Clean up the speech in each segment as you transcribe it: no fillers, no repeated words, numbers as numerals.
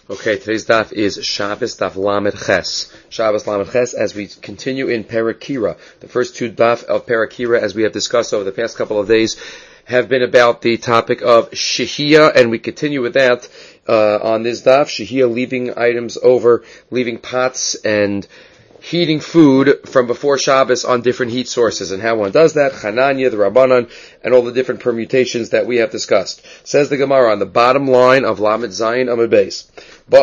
Okay, today's daf is Shabbos daf Lamed Ches. Shabbos Lamed Ches, as we continue in Parakira. The first two daf of Parakira, as we have discussed over the past couple of days, have been about the topic of Shehiyah, and we continue with that on this daf. Shehiyah, leaving items over, leaving pots and heating food from before Shabbos on different heat sources, and how one does that, Chananya, the Rabbanan, and all the different permutations that we have discussed. Says the Gemara on the bottom line of Lamed Zayin Amud Beis. They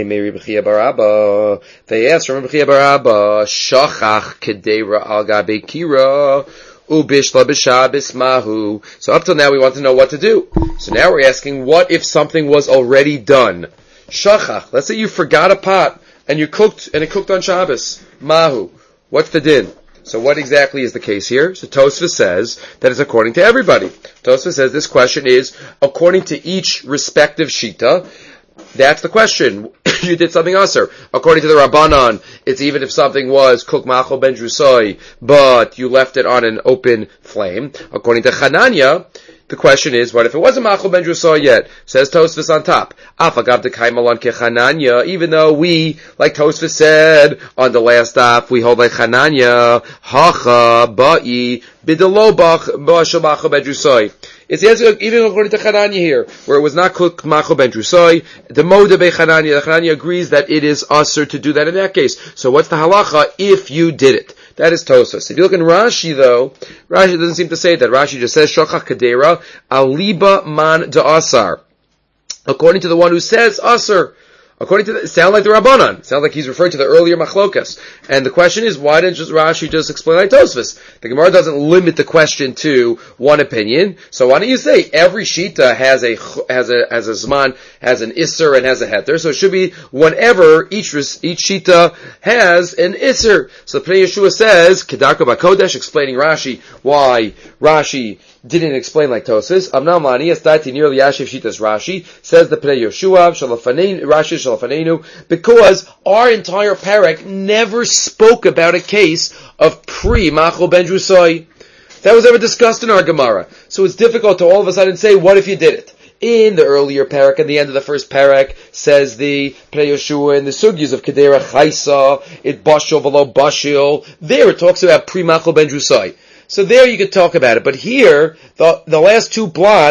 asked from Rabbi Chia bar Abba, Shachach kedera al gabe kira ubishla b'Shabbos mahu. So up till now we want to know what to do. So now we're asking, what if something was already done? Shachach, let's say you forgot a pot and you cooked, and it cooked on Shabbos. Mahu. What's the din? So what exactly is the case here? So Tosfos says that it's according to everybody. Tosfos says this question is according to each respective shita. That's the question. You did something usher. According to the Rabbanan, it's even if something was cooked machol ben drusai, but you left it on an open flame. According to Chananya, the question is, what if it wasn't machol ben drusai yet? Says Tosfos on top. Afagav de kaimalon ke Chananya, even though we, like Tosfos said on the last daf, we hold like Chananya, hacha ba'i bidelo b'ashel machol ben drusai. It's the answer, even according to Chananya here, where it was not cooked machol ben drusai. The moda be Chananya, the Chananya agrees that it is usher to do that in that case. So what's the halacha if you did it? That is Tosfos. If you look in Rashi though, Rashi doesn't seem to say that. Rashi just says, Shachach kadera aliba man da'asar. According to the one who says usher. According to it sounds like the Rabbanan. Sounds like he's referring to the earlier Machlokas. And the question is, why didn't Rashi just explain like Tosfos? The Gemara doesn't limit the question to one opinion. So why don't you say every Shita has a Zman, has an Isser, and has a Heter. So it should be whenever each Shita has an Isser. So Pnei Yeshua says, Kedarka Bakodesh, explaining Rashi, why Rashi didn't explain like Tosfos. Amnam lani astati nearly Yashiv Shitas Rashi, says the Pnei Yeshua, Rashi Shalafanenu, because our entire parak never spoke about a case of pre-machol ben drusai. That was ever discussed in our Gemara. So it's difficult to all of a sudden say, what if you did it? In the earlier parak, at the end of the first parak, says the Pnei Yeshua in the sugyas of Kedera Chaisa, it bashil v'lo bashil. There it talks about pre-machol ben drusai. So there you could talk about it, but here the last two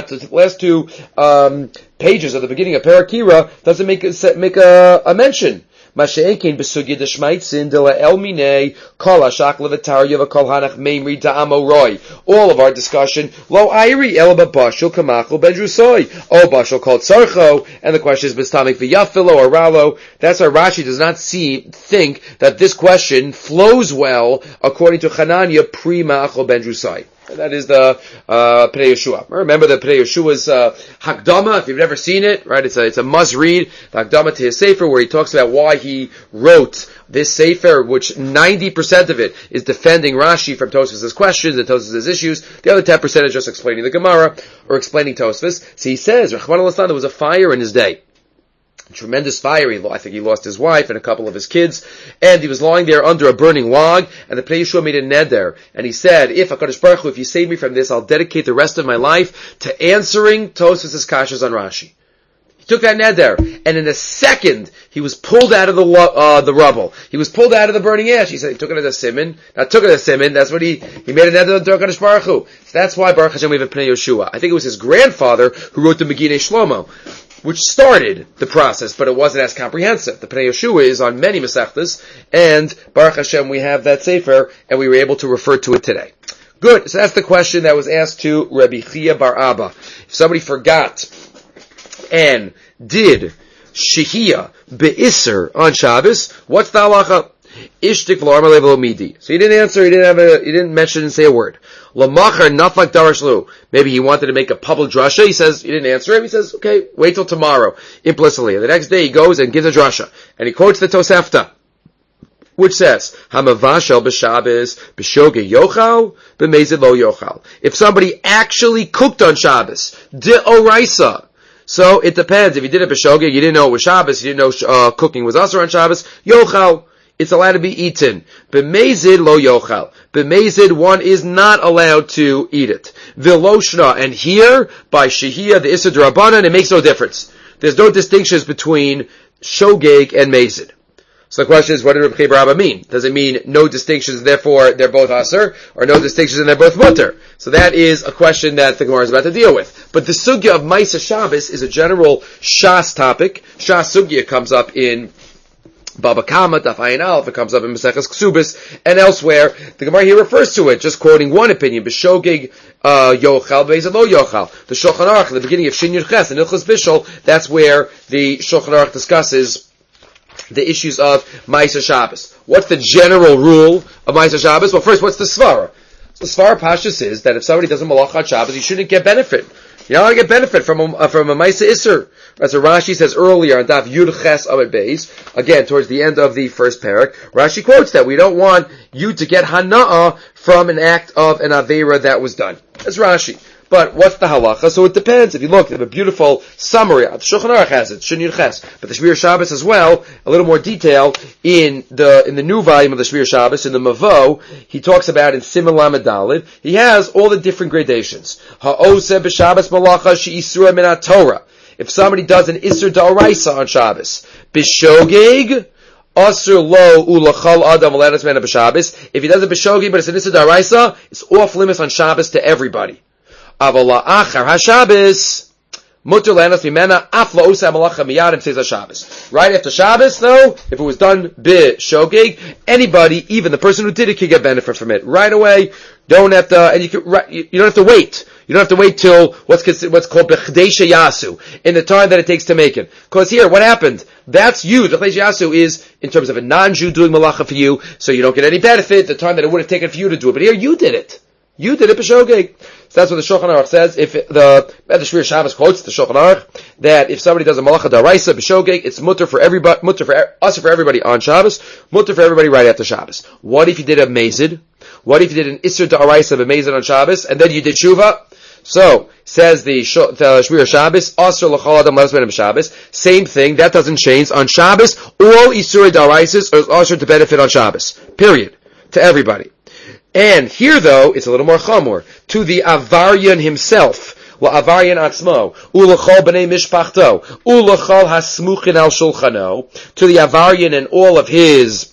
pages of the beginning of Parakira doesn't make a mention. Mashe'ekin besugya d'shmaitzin de la'el minei kol hashak levatar yava kol hanach meimri da'amo roi. All of our discussion, lo ayri el bashul kamachol ben drusai. O bashul called sarcho, and the question is bestamik v'yafilo or ralo. That's why Rashi does not think that this question flows well according to Chananya pre-machol ben drusai. And that is the Pnei Yeshua. Remember the Pnei Yeshua's Hakdama, if you've never seen it, right? It's a must-read, the Hakdama to his Sefer, where he talks about why he wrote this Sefer, which 90% of it is defending Rashi from Tosfos' questions and Tosfos' issues. The other 10% is just explaining the Gemara, or explaining Tosfos. So he says, Rachman al-Islam, there was a fire in his day. Tremendous fire. I think he lost his wife and a couple of his kids, and he was lying there under a burning log, and the Pnei Yeshua made a neder, and he said, if HaKadosh Baruch Hu, if you save me from this, I'll dedicate the rest of my life to answering Tosfos' kashas on Rashi. He took that neder, and in a second, he was pulled out of the rubble. He was pulled out of the burning ash. He said he took it as a simon. That's what he made a neder to HaKadosh Baruch Hu. So that's why Baruch Hashem we have a Pnei Yeshua. I think it was his grandfather who wrote the Megillah Shlomo, which started the process, but it wasn't as comprehensive. The Pnei Yeshua is on many Masechtas, and Baruch Hashem, we have that Sefer, and we were able to refer to it today. Good. So that's the question that was asked to Rabbi Chia bar Abba. If somebody forgot and did Shehiyah be'Isser on Shabbos, what's the halacha? Ishtik v'lo level midi. So he didn't answer, he didn't mention and say a word. Lamachar nafak darashlu. Maybe he wanted to make a public drasha. He says, you didn't answer him. He says, okay, wait till tomorrow, implicitly. And the next day he goes and gives a drasha. And he quotes the Tosefta, which says, Hamavashel b'Shabbos b'shogeg yochal b'mezid lo yochal. If somebody actually cooked on Shabbos, de'oraisa. So it depends. If you did it b'shogeg, you didn't know it was Shabbos, you didn't know cooking was asur on Shabbos, yochal. It's allowed to be eaten. B'mezid lo yochal. B'mezid, one is not allowed to eat it. V'loshna, and here, by Shehiyah, the Issa D'Rabbanan, it makes no difference. there's no distinctions between shogeg and mazid. So the question is, what did Reb Chiya bar Abba mean? Does it mean no distinctions, therefore they're both aser, or no distinctions and they're both mutter? So that is a question that the Gemara is about to deal with. But the sugya of Maisa Shabbos is a general Shas topic. Shas sugya comes up in Baba Kama, Daf Ayin Aleph, it comes up in Maseches Ksubis, and elsewhere. The Gemara here refers to it, just quoting one opinion, B'shogeg yochal, B'ezid lo yochal. The Shulchan Aruch, at the beginning of Shin Yud Ches, and Ilchos Bishul, that's where the Shulchan Aruch discusses the issues of Maisa Shabbos. What's the general rule of Maisa Shabbos? Well, first, what's the Svara? The Svara Pashtus is that if somebody does a Malach on Shabbos, you shouldn't get benefit. You're not going to get benefit from a Maisa Isser. As Rashi says earlier on Daf Yud Ches Amud Beis, again, towards the end of the first parak, Rashi quotes that we don't want you to get Hana'ah from an act of an Aveira that was done. That's Rashi. But what's the halacha? So it depends. If you look, they have a beautiful summary. The Shulchan Aruch has it, Shin Yud Ches, but the Shmir Shabbos as well, a little more detail in the new volume of the Shmir Shabbos, in the Mavo, he talks about in Siman Lamed Daled, he has all the different gradations. Ha'oseh b'Shabbos malacha she'isura min ha'Torah. If somebody does an Isur D'Oraisa on Shabbos, b'Shogeg, Asur lo ulachal adam aladas mena b'Shabbos. If he does it b'Shogeg, but it's an Isur D'Oraisa, it's off limits on Shabbos to everybody. Avala achar haShabbos mutter lanos mimena afla osa malacha miyadim says haShabbos. Right after Shabbos, though, if it was done b'shogeg, anybody, even the person who did it, can get benefit from it right away. Don't have to, and you don't have to wait. You don't have to wait till what's called b'chdei yasu, in the time that it takes to make it. Because here, what happened? That's you. The b'chdei yasu is in terms of a non-Jew doing malacha for you, so you don't get any benefit. The time that it would have taken for you to do it, but here you did it. You did it b'shogeg. So that's what the Shulchan Aruch says. If the Shmir Shabbos quotes the Shulchan Aruch that if somebody does a malacha d'oraisa b'shogeg, it's mutter for everybody, mutter for us, for everybody on Shabbos, mutter for everybody right after Shabbos. What if you did a mazid? What if you did an isur d'oraisa b'mazid on Shabbos and then you did shuva? So says the Shmir Shabbos, asur l'chol adam ladas mena b'Shabbos. Same thing. That doesn't change on Shabbos. All isur d'oraisas are asur to benefit on Shabbos. Period. To everybody. And here, though, it's a little more chamor. To the Avaryan himself, Avaryan atzmo, ulachol b'nei mishpachto, ulachol hasmuchin al shulchano, to the Avaryan and all of his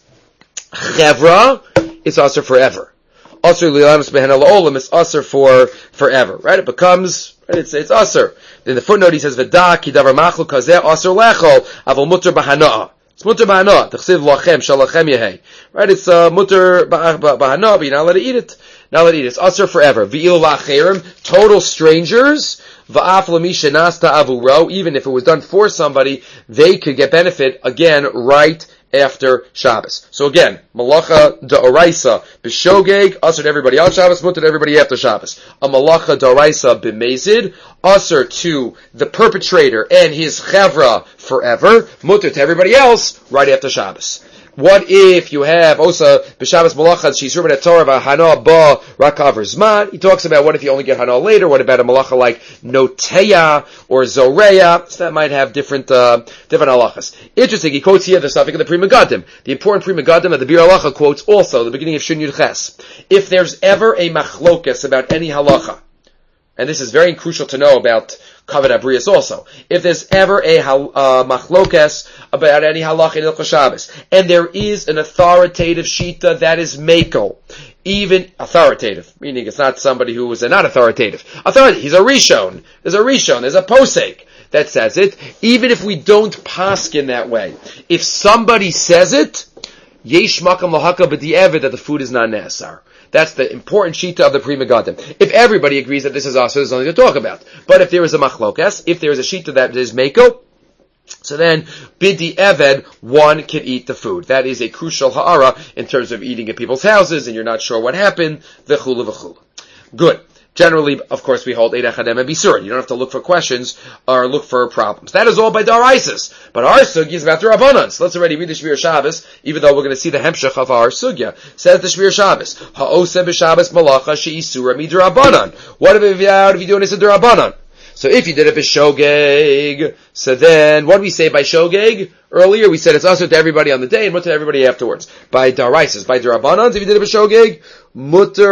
chevra, it's asur forever. Asur lilanos behen al-olam, it's asur for forever. Right? It becomes, right? It's asur. In the footnote he says, V'da ki davar machlu kazeh asur lechol, avol mutter b'hana'ah. It's mutter b'hana. T'chsiv lachem shalachem yehei. Right? It's mutter b'hana, but you're not allowed to eat it. Not allowed to eat it. It's asur forever. V'il la'cherim, total strangers. V'af l'misha nasta avuro. Even if it was done for somebody, they could get benefit again right after Shabbos. So again, malacha d'oraisa b'shogeg, asur to everybody on Shabbos, mutter to everybody after Shabbos. A malacha d'oraisa b'mezid, asur to the perpetrator and his chevra forever, mutter to everybody else right after Shabbos. What if you have osa b'Shabbos malacha she'isur b'nei Torah v'hana ba rakaver zman? He talks about what if you only get hana later. What about a malacha like noteya or zoreya? So that might have different halachas. Interesting. He quotes here the suffix of the Pri Megadim. The important Pri Megadim that the Bir Halacha quotes also the beginning of Shin Yud Ches. If there's ever a machlokas about any halacha, and this is very crucial to know about Kavod Abrius also. If there's ever a machlokas about any halacha in Hilchos Shabbos, and there is an authoritative shita that is mekel, even authoritative, meaning it's not somebody who is not authoritative. He's a rishon. There's a rishon. There's a posek that says it. Even if we don't paskin that way, if somebody says it, yesh makam lahaka b'di'evid that the food is not nesar. That's the important shita of the Pri Megadim. If everybody agrees that this is also, there's nothing to talk about. But if there is a machlokas, if there is a shita that is meko, so then bidi eved, one can eat the food. That is a crucial ha'ara in terms of eating at people's houses, and you're not sure what happened. V'chula v'chula. Good. Generally, of course, we hold Eid HaChadem and Bisur. You don't have to look for questions or look for problems. That is all by Daraisas. But our sugya is about the Rabbanan. So let's already read the Shmir Shabbos, even though we're going to see the Hemshech of our sugya. Says the Shmir Shabbos, Ha'oseh b'Shabbos malacha she'isura midrabanan. What if you do an Isur Rabbanan? So if you did it b'shogeg, so then what do we say by shogeg? Earlier we said it's also to everybody on the day and mutter to everybody afterwards. By daraisas, by darabanans, if you did it b'shogeg, mutter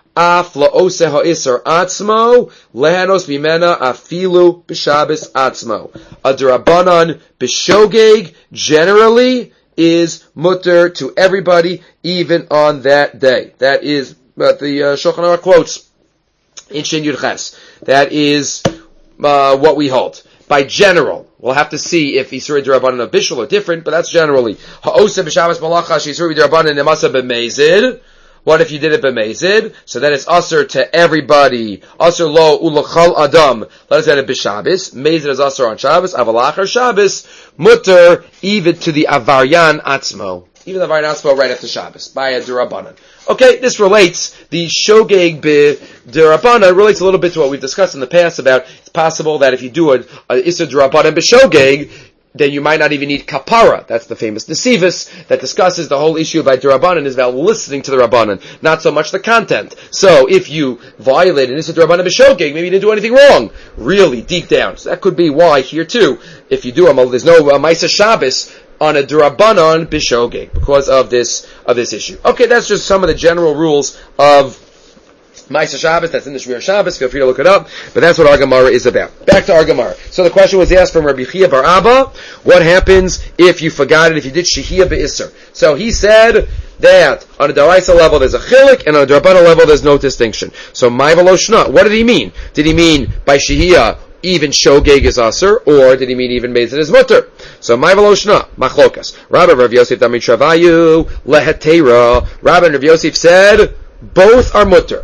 af la'ose ha'isar atzmo, lehanos bimena afilu b'Shabbos atzmo. A d'Rabbanan b'shogeg generally is mutter to everybody, even on that day. That is what the Shulchan Aruch quotes in Shin Yud Ches. That is what we hold. By general, we'll have to see if Yisuri D'Rabbanan of Bishul are different, but that's generally. Ha'oseh b'Shabbos malacha she'Yisuri D'Rabbanan nemasa b'mezid. What if you did it b'mezid? So then it's usher to everybody. Usher lo ulachal adam. Let us add it b'Shabbos. Mezid is usher on Shabbos. Avalachar Shabbos. Mutter even to the avaryan atzmo. Even the avaryan atzmo right after Shabbos. By a D'Rabbanan. Okay, this relates, the shogeg b'D'Rabbanan relates a little bit to what we've discussed in the past about it's possible that if you do a Issa D'Rabbanan b'shogeg, then you might not even need kapara. That's the famous Nesivus that discusses the whole issue by D'Rabbanan is about listening to the Rabbanan, not so much the content. So if you violate an Issa D'Rabbanan b'shogeg, maybe you didn't do anything wrong, really, deep down. So that could be why here too, if you do there's no Maisa Shabbos on a D'Rabbanan b'shogeg because of this issue. Okay, that's just some of the general rules of Ma'aser Shabbos. That's in the Shmir Shabbos. Feel free to look it up. But that's what our Gemara is about. Back to our Gemara. So the question was asked from Rabbi Chia bar Abba. What happens if you forgot it? If you did Shehiyah be'Isser? So he said that on a D'Oraisa level there's a chilik, and on a D'Rabbanan level there's no distinction. So Ma'ay v'lo shna. What did he mean? Did he mean by Shehiyah even shogeg is aser, or did he mean even mezid is mutter? So Ma'ay v'lo shna machlokas. Rabbi Rav Yosef Damri Travayu lehetera. Rabbi and Rav Yosef said both are mutter.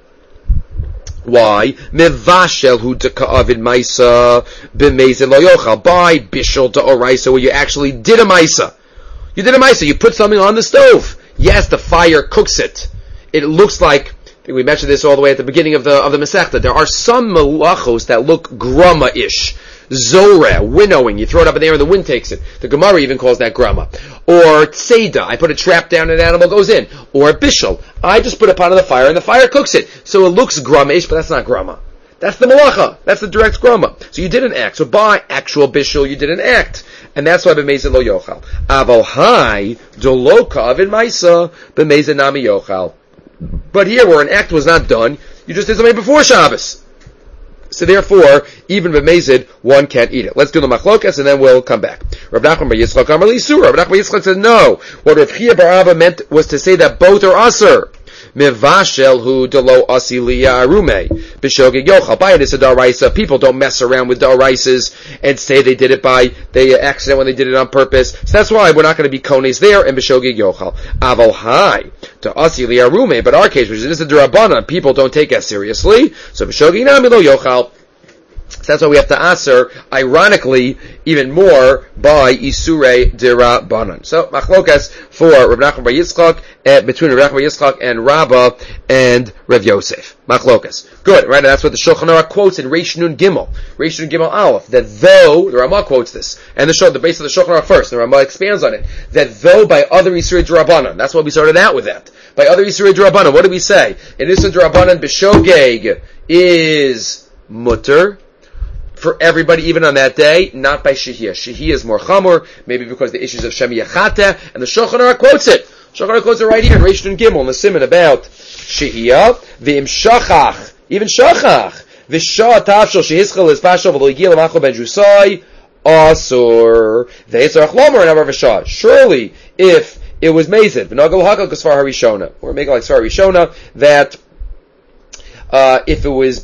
Why? Mevashel hu deka'avid maisa b'mezid lo yochal. By bishul da'oraisa, where you actually did a maisa. You did a maisa. You put something on the stove. Yes, the fire cooks it. It looks like, I think we mentioned this all the way at the beginning of the Masechta. There are some malachos that look grama-ish. Zoreh, winnowing. You throw it up in the air and the wind takes it. The Gemara even calls that grama. Or tzeda. I put a trap down and an animal goes in. Or bishul. I just put a pot on the fire and the fire cooks it. So it looks grama-ish, but that's not grama. That's the malacha. That's the direct grama. So you did an act. So by actual bishul, you did an act. And that's why b'mezid lo yochal. Aval hai doloka avin maisa b'mezid nami yochal. But here, where an act was not done, you just did something before Shabbos. So therefore, even b'mezid, one can't eat it. Let's do the machlokas and then we'll come back. Rav Nachman bar Yitzchak Amar li Isur. Rav Nachman bar Yitzchak said no. What Rav Chia bar Abba meant was to say that both are aser. Mevashel hu delo asiliya arume b'shogeg yochal. By it is a daraisa. People don't mess around with daraisas and say they did it by accident when they did it on purpose. So that's why we're not going to be kones there and b'shogeg yochal. Aval hai to asiliya arume. But our case, which is a D'Rabbanan, people don't take us seriously. So b'shogeg nami lo yochal. So that's why we have to answer, ironically, even more by Isurei D'Rabbanan. So, machlokas for Rav Nachman bar Yitzchak, between Rav Nachman bar Yitzchak and Rabbah and Rav Yosef. Machlokas. Good, right? And that's what the Shulchan Aruch quotes in Reish Nun Gimel. Reish Nun Gimel Aleph. That though, the Ramah quotes this, and the base of the Shulchan Aruch first, the Ramah expands on it, that though by other Isurei D'Rabbanan, that's why we started out with that. By other Isurei D'Rabbanan, what did we say? In Isurei D'Rabbanan, B'shogeg is mutter, for everybody, even on that day, not by Shehiyah. Shehiyah is more chamor, maybe because the issues of Shem Yachata, and the Shulchan Aruch quotes it. Shulchan Aruch quotes it right here in Reish Nun Gimel, in the Siman about Shehiyah, v'im shachach, even shachach, v'shah tafshel shehischel is pashel v'lo yigil amacho ben jusai, asur, v'etzarach lomer and amar v'shah. Surely, if it was mezid, v'nagel hakal k'svar harishona, or make it like svar harishona, that, if it was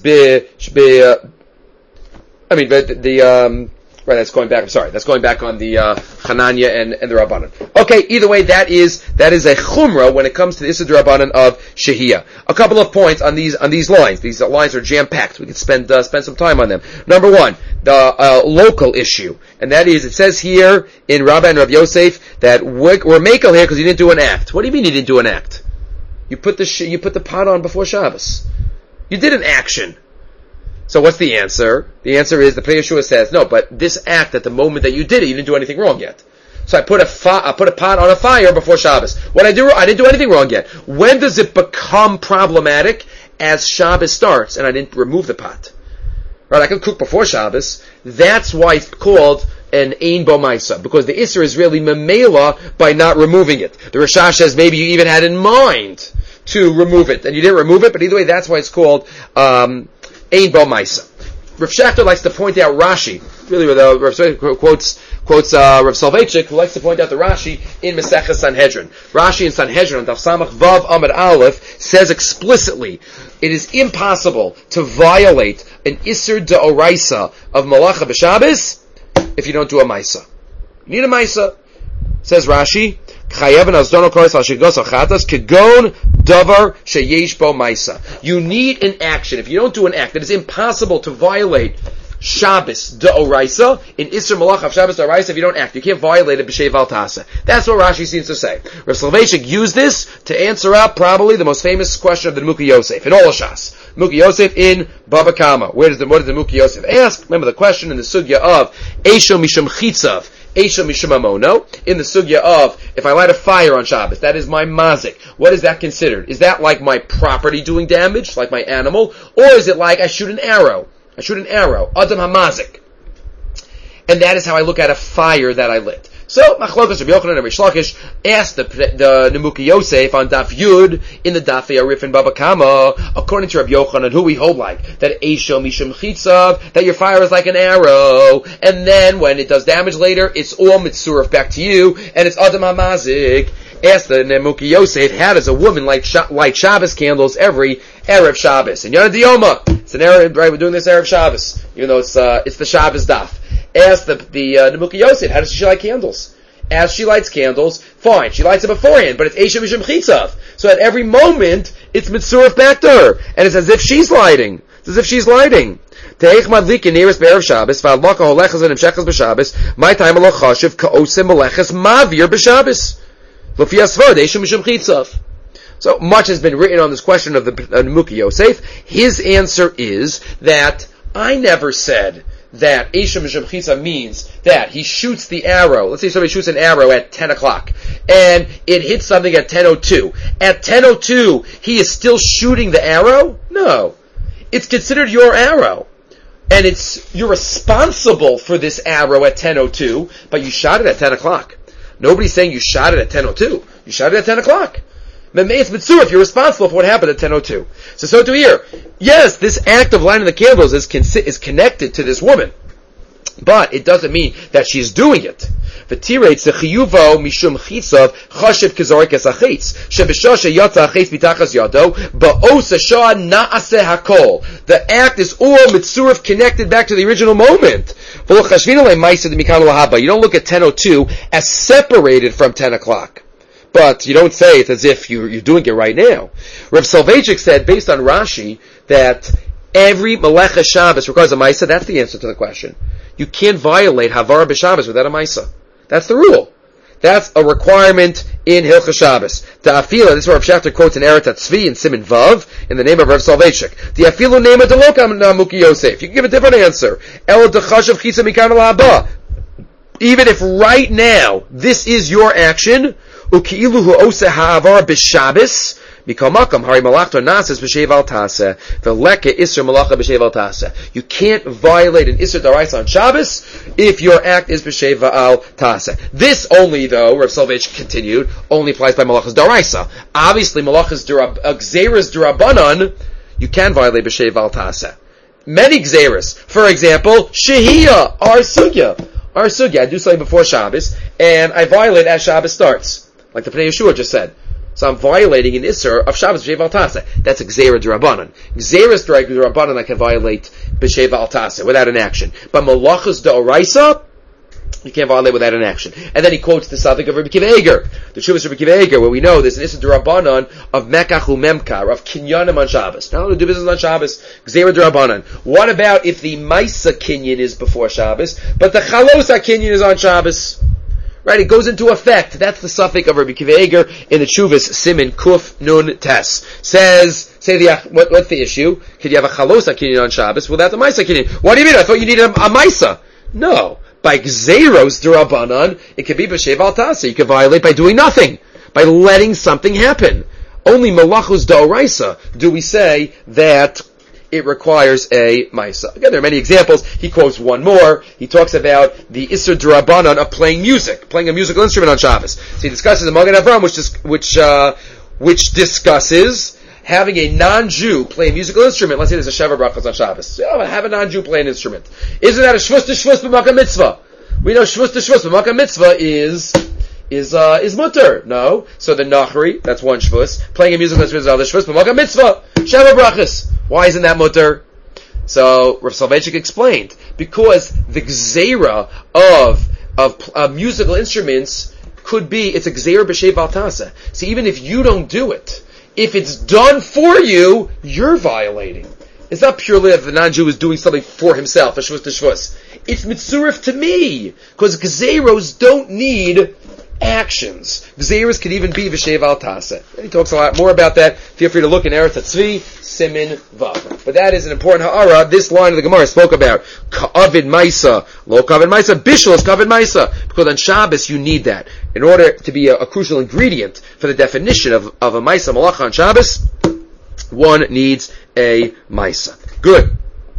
right, that's going back, I'm sorry, that's going back on the, Hananya and the Rabbanan. Okay, either way, that is a chumrah when it comes to the Issa D'Rabbanan of Shehiyah. A couple of points on these lines. These lines are jam-packed. We can spend some time on them. Number one, the, local issue. And that is, it says here in Rabbah and Rav Yosef that we're makel here because you didn't do an act. What do you mean you didn't do an act? You put the pot on before Shabbos. You did an action. So what's the answer? The answer is, the Pnei Yeshua says, no, but this act, at the moment that you did it, you didn't do anything wrong yet. So I put a pot on a fire before Shabbos. I didn't do anything wrong yet. When does it become problematic? As Shabbos starts, and I didn't remove the pot. Right, I can cook before Shabbos. That's why it's called an Ein Bo Maisa, because the Isser is really memela by not removing it. The Rashash says maybe you even had in mind to remove it. And you didn't remove it, but either way, that's why it's called Ein Bo Maisa. Rav Schachter likes to point out Rashi. Really, Rav Schachter quotes Rav Soloveitchik, who likes to point out the Rashi in Masechah Sanhedrin. Rashi in Sanhedrin, on Daf Samach Vav Amud Aleph, says explicitly, it is impossible to violate an Isser D'Oraisa of Malacha B'Shabbos if you don't do a Maisa. You need a Maisa. Says Rashi, you need an action. If you don't do an act, it is impossible to violate Shabbos D'Oraisa, in Isser Malach of Shabbos D'Oraisa, if you don't act. You can't violate it B'Shei Val Tasa. That's what Rashi seems to say. Rav Soloveitchik used this to answer out probably the most famous question of the Nemuki Yosef in all of Shas. Nemuki Yosef in Baba Kama. What does the Nemuki Yosef ask? Remember the question in the sugya of Eisho Mishum Chitzav, Eisha Mishum Amono, in the sugya of, if I light a fire on Shabbos, that is my mazik. What is that considered? Is that like my property doing damage, like my animal? Or is it like I shoot an arrow? Adam hamazik. And that is how I look at a fire that I lit. So, Machlokas Rabbi Yochanan and Rish Lakish asked the Nemuki Yosef on Daf Yud in the Daf Arif in Baba Kama, according to Rabbi Yochanan, who we hold like, that Eisho Mishum Chitzav, that your fire is like an arrow, and then when it does damage later, it's all Mitsuraf back to you, and it's Adam HaMazik. Asked the Nemuki Yosef, how does a woman light Shabbos candles every Erev Shabbos? And Yana Dioma, it's an Erev, right, we're doing this Erev Shabbos, even though it's the Shabbos Daf. Asked the Nemuki Yosef, how does she light candles? As she lights candles, fine, she lights it beforehand, but it's Eisha Mishum Chitzav. So at every moment, it's Mitzuraf back to her, and it's as if she's lighting. It's as if she's lighting. Teich madlik in nearest Erev Shabbos, v'adlaka holechas and imshechas b'Shabbos, my time alo chashiv ka'osim meleches mavir b'Shabbos. So much has been written on this question of the Nemuki Yosef. His answer is that I never said that Eisha Mishum Chitzav means that he shoots the arrow. Let's say somebody shoots an arrow at 10 o'clock, and it hits something at 10:02. At 10:02, he is still shooting the arrow? No. It's considered your arrow. And you're responsible for this arrow at 10:02, but you shot it at 10 o'clock. Nobody's saying you shot it at 10:02. You shot it at 10 o'clock. It's Mitzurah if you're responsible for what happened at 10:02. So to here. Yes, this act of lighting the candles is connected to this woman. But it doesn't mean that she's doing it. The act is all Mitzurah connected back to the original moment. You don't look at 10:02 as separated from 10 o'clock. But you don't say it as if you're doing it right now. Rav Soloveitchik said, based on Rashi, that every Melecha Shabbos requires a Maisa. That's the answer to the question. You can't violate Havara b'Shabbos without a Maisa. That's the rule. That's a requirement in Hilchah Shabbos. Ta'afila, this is what Rav Schachter quotes in Eretz Tzvi in Siman Vav, in the name of Rav Soloveitchik. Ta'afilu nema delokam Nemuki Yosef. You can give a different answer. El dechashav chitza mikan haba. Even if right now, this is your action, uki'ilu hu oseh ha'avar b'Shabbos, mikol makam hari malachto nases b'shei val taseh, v'leke isser malacha b'shei val taseh. You can't violate an isser daraisa on Shabbos if your act is b'shei val taseh. This only, though, Rav Soloveitchik continued, only applies by malachas daraisa. Obviously, malachas gzeras durabanan, you can violate b'shei val taseh. Many gzeras, for example, shehiyah, our sugya, I do something before Shabbos, and I violate as Shabbos starts. Like the Pnei Yeshua just said. So I'm violating an Isser of Shabbos b'Sheva al Taseh. That's a Gzeira d'Rabbanan. Gzeira d'Rabbanan I can violate b'Sheva al Taseh without an action. But Malachas d'Oraisa, you can't violate without an action. And then he quotes the Savik of Rabbi Kiva Eger, the Shuvas of Rabbi Kiva Eger, where we know there's an Isser d'Rabbanan of Mekach u'Memkar, of Kinyanim on Shabbos. Now to do business on Shabbos, Gzeira d'Rabbanan. What about if the Maisa Kinyan is before Shabbos, but the Chalosa Kinyan is on Shabbos? Right, it goes into effect. That's the suffix of Rabbi Kiva Eger in the Chuvas Simin Kuf Nun Tes. What's the issue? Could you have a Chalosa Kinyan on Shabbos without the Maisa Kinyan? What do you mean? I thought you needed a Maisa. No. By Gzeros D'Rabbanan, it could be B'Sheva al Taseh. You could violate by doing nothing. By letting something happen. Only Malachus D'Oraisa do we say that it requires a Maisa. Again, there are many examples. He quotes one more. He talks about the Isser D'Rabbanan of playing music, playing a musical instrument on Shabbos. So he discusses the Magen Avram, which which discusses having a non-Jew play a musical instrument. Let's say there's a Sheva Brachos on Shabbos. Have a non-Jew play an instrument. Isn't that a Shvus to Shvus b'Makom Mitzvah? We know Shvus to Shvus b'Makom Mitzvah is mutter. No. So the Nachri, that's one Shvus, playing a musical instrument is other Shvus b'Makom Mitzvah. Sheva Brachos. Why isn't that mutter? So Rav Soloveitchik explained, because the Gzeira of musical instruments could be, it's a Gzeira b'Shei Val Tasa. So even if you don't do it, if it's done for you, you're violating. It's not purely that the non-Jew is doing something for himself, a shvus to shvus. It's mitzurif to me, because gzeiros don't need actions. Gzeiros can even be v'shei val tasa. And he talks a lot more about that. Feel free to look in Eretz Tzvi, Simin Vav. But that is an important ha'ara. This line of the Gemara spoke about ka'avid maisa, lo ka'avid maisa, bishul is ka'avid maisa. Because on Shabbos you need that. In order to be a crucial ingredient for the definition of a maisa malacha on Shabbos, one needs a maisa. Good.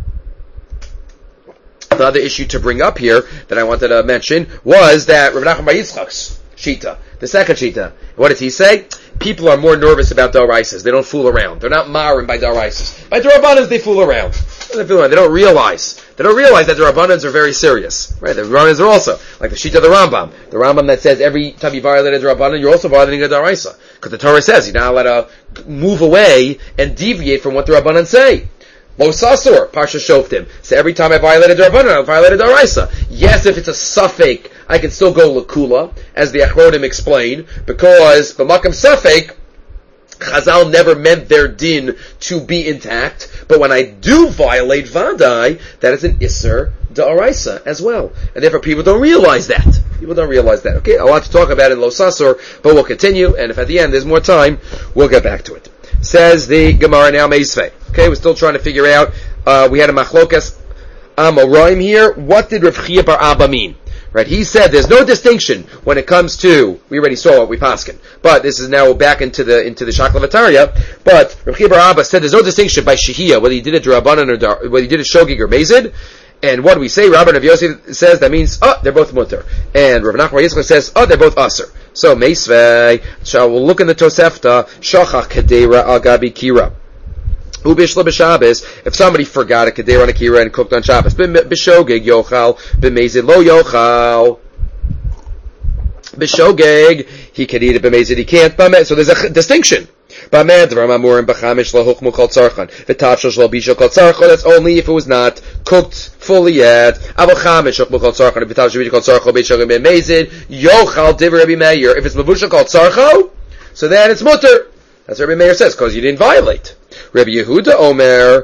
The other issue to bring up here that I wanted to mention was that Rav Nachman bar Yitzchak's shita, the second shita. What does he say? People are more nervous about daraisas. They don't fool around. They're not marring by daraisas. By darabanas, they fool around. They don't realize that the Rabbanans are very serious. Right? The Rabbanans are also, like the Shita of the Rambam. The Rambam that says every time you violate a Rabbanan, you're also violating a Daraisa. Because the Torah says you're not allowed to move away and deviate from what the Rabbanan say. Lo Sasur, Parsha Shoftim. So every time I violate a Rabbanan, I violate a Daraisa. Yes, if it's a suffix, I can still go Lakula, as the Achronim explain, because B'makam Safek, Chazal never meant their din to be intact, but when I do violate Vadai, that is an Isser Da'araisa as well. And therefore people don't realize that. Okay, a lot to talk about in Lo Sasor, but we'll continue, and if at the end there's more time, we'll get back to it. Says the Gemara now Meisvei. Okay, we're still trying to figure out, we had a Machlokas Amoraim here. What did Rav Chia bar Abba mean? Right, he said there's no distinction when it comes to, we already saw what we paskin, but this is now back into the Shaklavataria, but Rav Chia bar Abba said there's no distinction by Shehiyah, whether he did it Rabbanan or whether he did it Shogig or Bezid, and what do we say? Rabban Rav Yosef says that means, they're both mutter, and Rav Nachman bar Yitzchak says, they're both aser. So, Meisvei, so we'll look in the Tosefta, Shachach Kedera al Gabi Kira. Ubishla b'Shabbos, if somebody forgot a Kedera on a Kira and cooked on Shabbos, b'Shogeg yochal, b'Mezid lo yochal. B'Shogeg, he can eat it, b'Mezid he can't. So there's a distinction. That's only if it was not cooked fully yet. If it's mavushal called tzarcho, so then it's mutter. That's what Rabbi Meir says, because you didn't violate. Rabbi Yehuda Omer,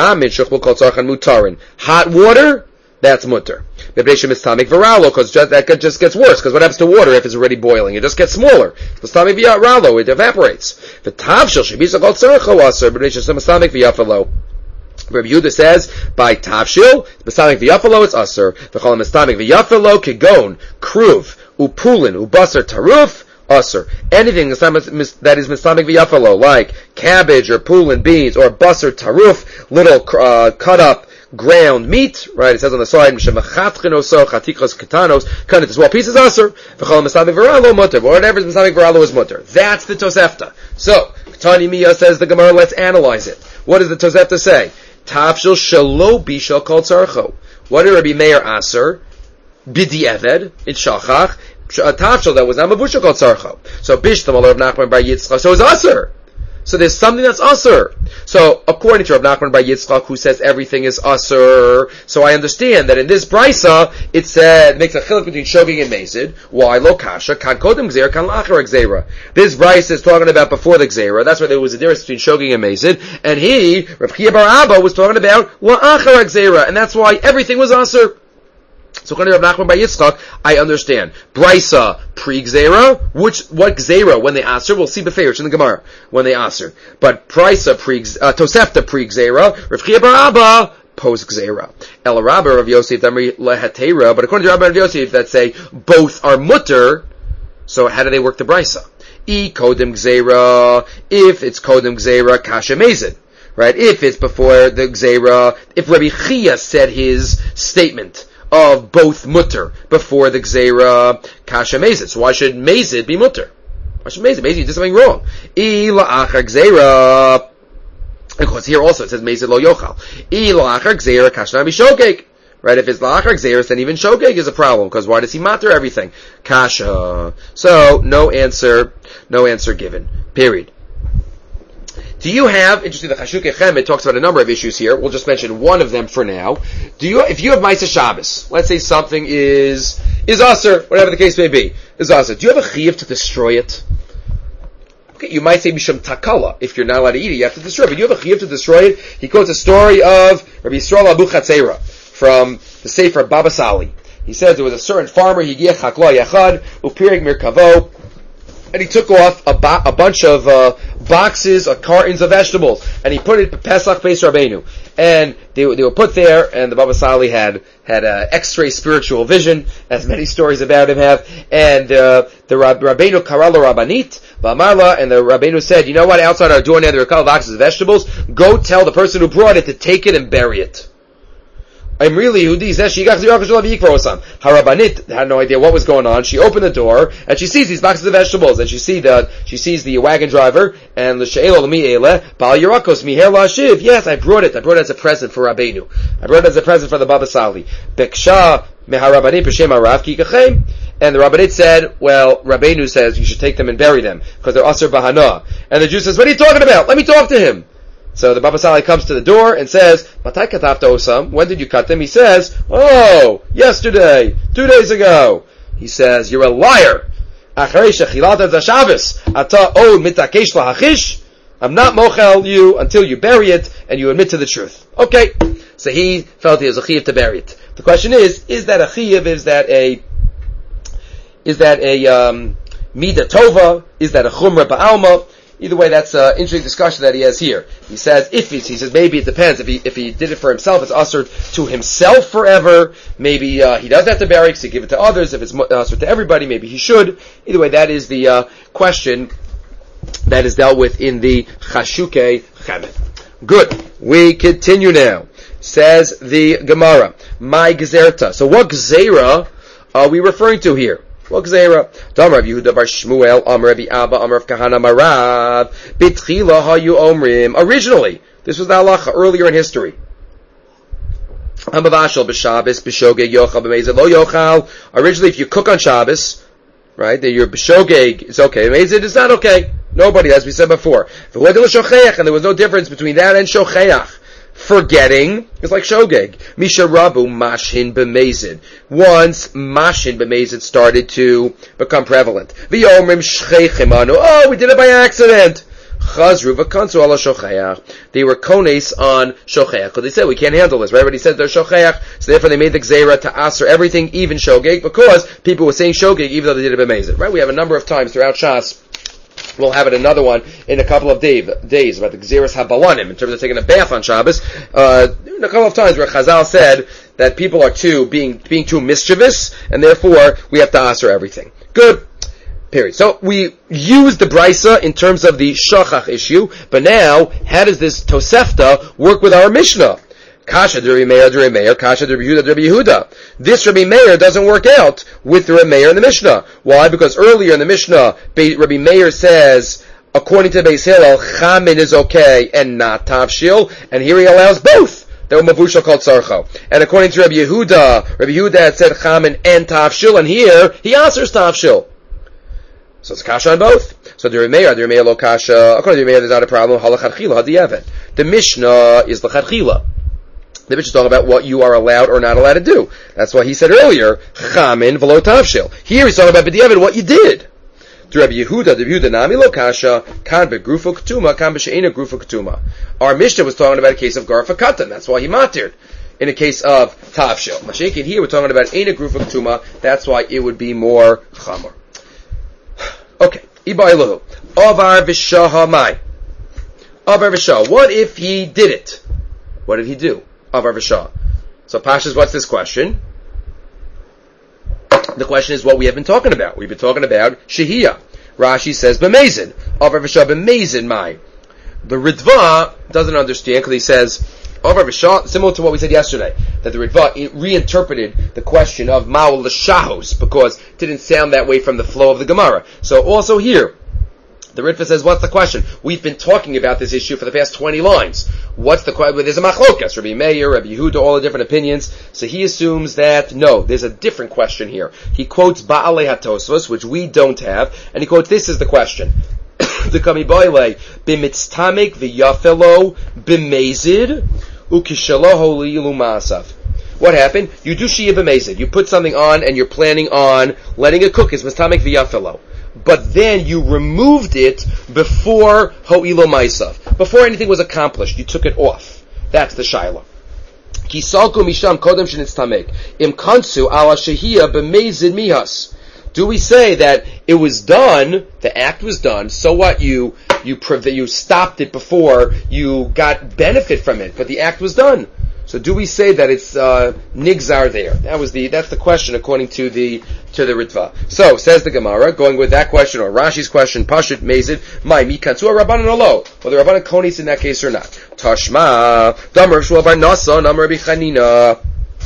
hot water, that's mutter. Because that just gets worse, because what happens to water if it's already boiling? It just gets smaller. It evaporates. Rabbi Yehuda says, by tavshil, mistamik v'yafalo, it's aser. V'chol mistamik v'yafalo, kegon, kruv, upulin, ubasar taruf, aser. Anything that is mistamik v'yafalo, like cabbage or pulin, beans, or basar taruf, little cut up ground meat, right? It says on the side, cut into small pieces, aser. V'chol mistamik v'ralo, mutter. Whatever is mistamik v'ralo is mutter. That's the Tosefta. So, Tani Miyah says the Gemara, let's analyze it. What does the Tosefta say? Tavshil shelo bishal kol tzarcho. What did Rabbi Meir aser? Bidi eved, it's shachach. Tavshil that was not mavushal kol tzarcho. So bishtam al Rav Nachman bar Yitzchak. So it's aser. So there's something that's aser. So according to Rav Nachman bar Yitzchak, who says everything is aser, so I understand that in this brisa it makes a chiluk between shogig and mezid. Why lo kasha kan kodem gzeira kan lachar gzeira? This brisa is talking about before the gzeira. That's why there was a difference between shogig and mezid. And he, Rav Chia bar Abba, was talking about la'achar gzeira, and that's why everything was aser. So according to Rav Nachman bar Yitzchak, I understand. Brisa pre-gzeira, what gzeira when they aser? We'll see beferish in the Gemara when they aser. But Brisa Tosefta pre-gzeira, Rav Chia bar Abba post gzeira. El Rabba Rav Yosef Damri lehatera. But according to Rabba Rav Yosef, that say both are mutter. So how do they work the Brisa? I kodem gzeira. If it's kodem gzeira, kasha mezid. Right? If it's before the gzeira, if Rabbi Chia said his statement of both mutter before the gzeira kasha mezid. So why should mezid be mutter? Amazing, you did something wrong. Ila achar gzeira. Of course, here also it says Mezid lo yochal. Ila achar gzeira kashnami shogeg. Right? If it's la'achar gzeira, then even shogeg is a problem, because why does he matter everything? Kasha. So, no answer given. Period. Do you have, interesting, the Chashukei Chemed talks about a number of issues here. We'll just mention one of them for now. If you have Maisa Shabbos, let's say something is Aser, whatever the case may be, is Aser, do you have a Chiyuv to destroy it? Okay, you might say Mishum Takala. If you're not allowed to eat it, you have to destroy it. But you have a Chiyuv to destroy it. He quotes a story of Rabbi Yisrael Abu Chatzera from the Sefer Baba Sali. He says there was a certain farmer, Higiach Hakla Yachad, Upirig Mirkavo, and he took off a bunch of boxes or cartons of vegetables, and he put it in Pesach Beis Rabbeinu. And they were put there, and the Baba Sali had X-ray spiritual vision, as many stories about him have. And the Rabbeinu Karala Rabbanit, V'amarla, and the Rabbeinu said, you know what, outside our door now there are a couple of boxes of vegetables, go tell the person who brought it to take it and bury it. I'm really Yehudi. Harabanit had no idea what was going on. She opened the door and she sees these boxes of vegetables, and she sees the wagon driver and the she'elo l'mi ele bal yirakos miher la'ashiv. Yes, I brought it as a present for Rabbeinu. I brought it as a present for the Baba Sali. Beksha meharabanit b'shem harav ki kachem. And the Rabbanit said, well, Rabbeinu says you should take them and bury them because they're aser bahana. And the Jew says, what are you talking about? Let me talk to him. So the Baba Sali comes to the door and says, Matai katafta osam? When did you cut them? He says, oh, yesterday, 2 days ago. He says, you're a liar. Acharei shechilata zashavis, ata od mitakesh lahachish. I'm not mochel you until you bury it and you admit to the truth. Okay. So he felt he was a chiyuv to bury it. The question is that a chiyuv? Is that a midah tova? Is that a chumrah ba'alma? Either way, that's an interesting discussion that he has here. He says, maybe it depends. If he did it for himself, it's usher to himself forever. Maybe he does have to bury because he give it to others. If it's usher to everybody, maybe he should. Either way, that is the question that is dealt with in the Chashukei Chemed. Good. We continue now. Says the Gemara, my gezerta. So what gezerah are we referring to here? What gzeira? Damar Yehuda bar Shmuel, Amar Rabbi Abba, Amar of Kahana Marav, Bitchila hayu omrim. Originally, this was the halacha earlier in history. Amavashal b'Shabbos b'shogeg yochal b'mezid lo yochal. Originally, if you cook on Shabbos, right, then your b'shogeg is okay. B'mezid is not okay. Nobody, as we said before. And there was no difference between that and shocheach. Forgetting is like shogeg. Misha Rabu mashin b'mezid. Once mashin b'mezid started to become prevalent. V'yomrim shcheichimanu. Oh, we did it by accident. Chazru v'kansu ala shocheach. They were kones on shocheach because they said we can't handle this, right? But he said they're shocheach, so therefore they made the gzeira to aser everything, even shogeg, because people were saying shogeg even though they did it b'mezid, right? We have a number of times throughout Shas. We'll have it another one in a couple of days about the Gzeras HaBalanim in terms of taking a bath on Shabbos. A couple of times where Chazal said that people are being too mischievous, and therefore we have to answer everything. Good. Period. So we use the Brisa in terms of the Shachach issue, but now how does this Tosefta work with our Mishnah? Kasha de Rabbi Meir, Kasha de Rabbi Yehuda. This Rabbi Meir doesn't work out with the Rabbi Meir in the Mishnah. Why? Because earlier in the Mishnah, Rabbi Meir says, according to Beis Hillel, Chamin is okay and not Tavshil, and here he allows both. They were Mavushal called Sarcho. And according to Rabbi Yehuda had said Chamin and Tavshil, and here he answers Tavshil. So it's Kasha on both. So the Rabbi Meir lo Kasha, according to Rabbi Meir, there's not a problem. Halachadchila hadiyavad. The Mishnah is the Chadchila. The Mishnah is talking about what you are allowed or not allowed to do. That's why he said earlier, Chamin v'lo tavshil. Here he's talking about b'diavad, what you did. To Rabbi Yehuda nami lo kasha, kan be'grufa ketuma, kan b'she'ena grufa ketuma. Our Mishnah was talking about a case of garfa katan. That's why he matir. In a case of tavshil. Mashiach, here we're talking about ena grufa ketuma. That's why it would be more chamor. Okay. Iba elohu. Avar v'shaha mai. Avar v'shaha. What if he did it? What did he do? Avar v'shah. So Pashas, what's this question? The question is what we have been talking about. We've been talking about Shehiyah. Rashi says b'mezid. Avar v'shah b'mezid mai. The Ritva doesn't understand because he says Avar v'shah, similar to what we said yesterday, that the Ritva reinterpreted the question of Ma'ul l'shahos because it didn't sound that way from the flow of the Gemara. So also here, The Ritva says, what's the question? We've been talking about this issue for the past 20 lines. What's the question? There's a machlokas, Rabbi Meir, Rabbi Yehuda, all the different opinions. So he assumes that, no, there's a different question here. He quotes Ba'alei HaTosfos, which we don't have, and he quotes, this is the question. The Kamiboile, b'mitztamik v'yafelo b'mezid ukishaloho li'ilu ma'asav. What happened? You do shiyah b'mezid. You put something on and you're planning on letting it cook. It's mitztamik v'yafelo. But then you removed it before ho'ilo ma'asav. Before anything was accomplished, you took it off. That's the shaila. Kisalku misham kodem shenitztamik. Im kansu ala shehiyah b'mezid mihas. Do we say that it was done, the act was done, so what, you stopped it before you got benefit from it, but the act was done. So do we say that it's nigzar there? That's the question according to the Ritva. So says the Gemara, going with that question or Rashi's question, Pashut Mezid, my mikansu Rabbanan alo, or the Rabbanan konis in that case or not? Tashma, Damar Shmuel bar Nasa, Damar Rabbi Chanina.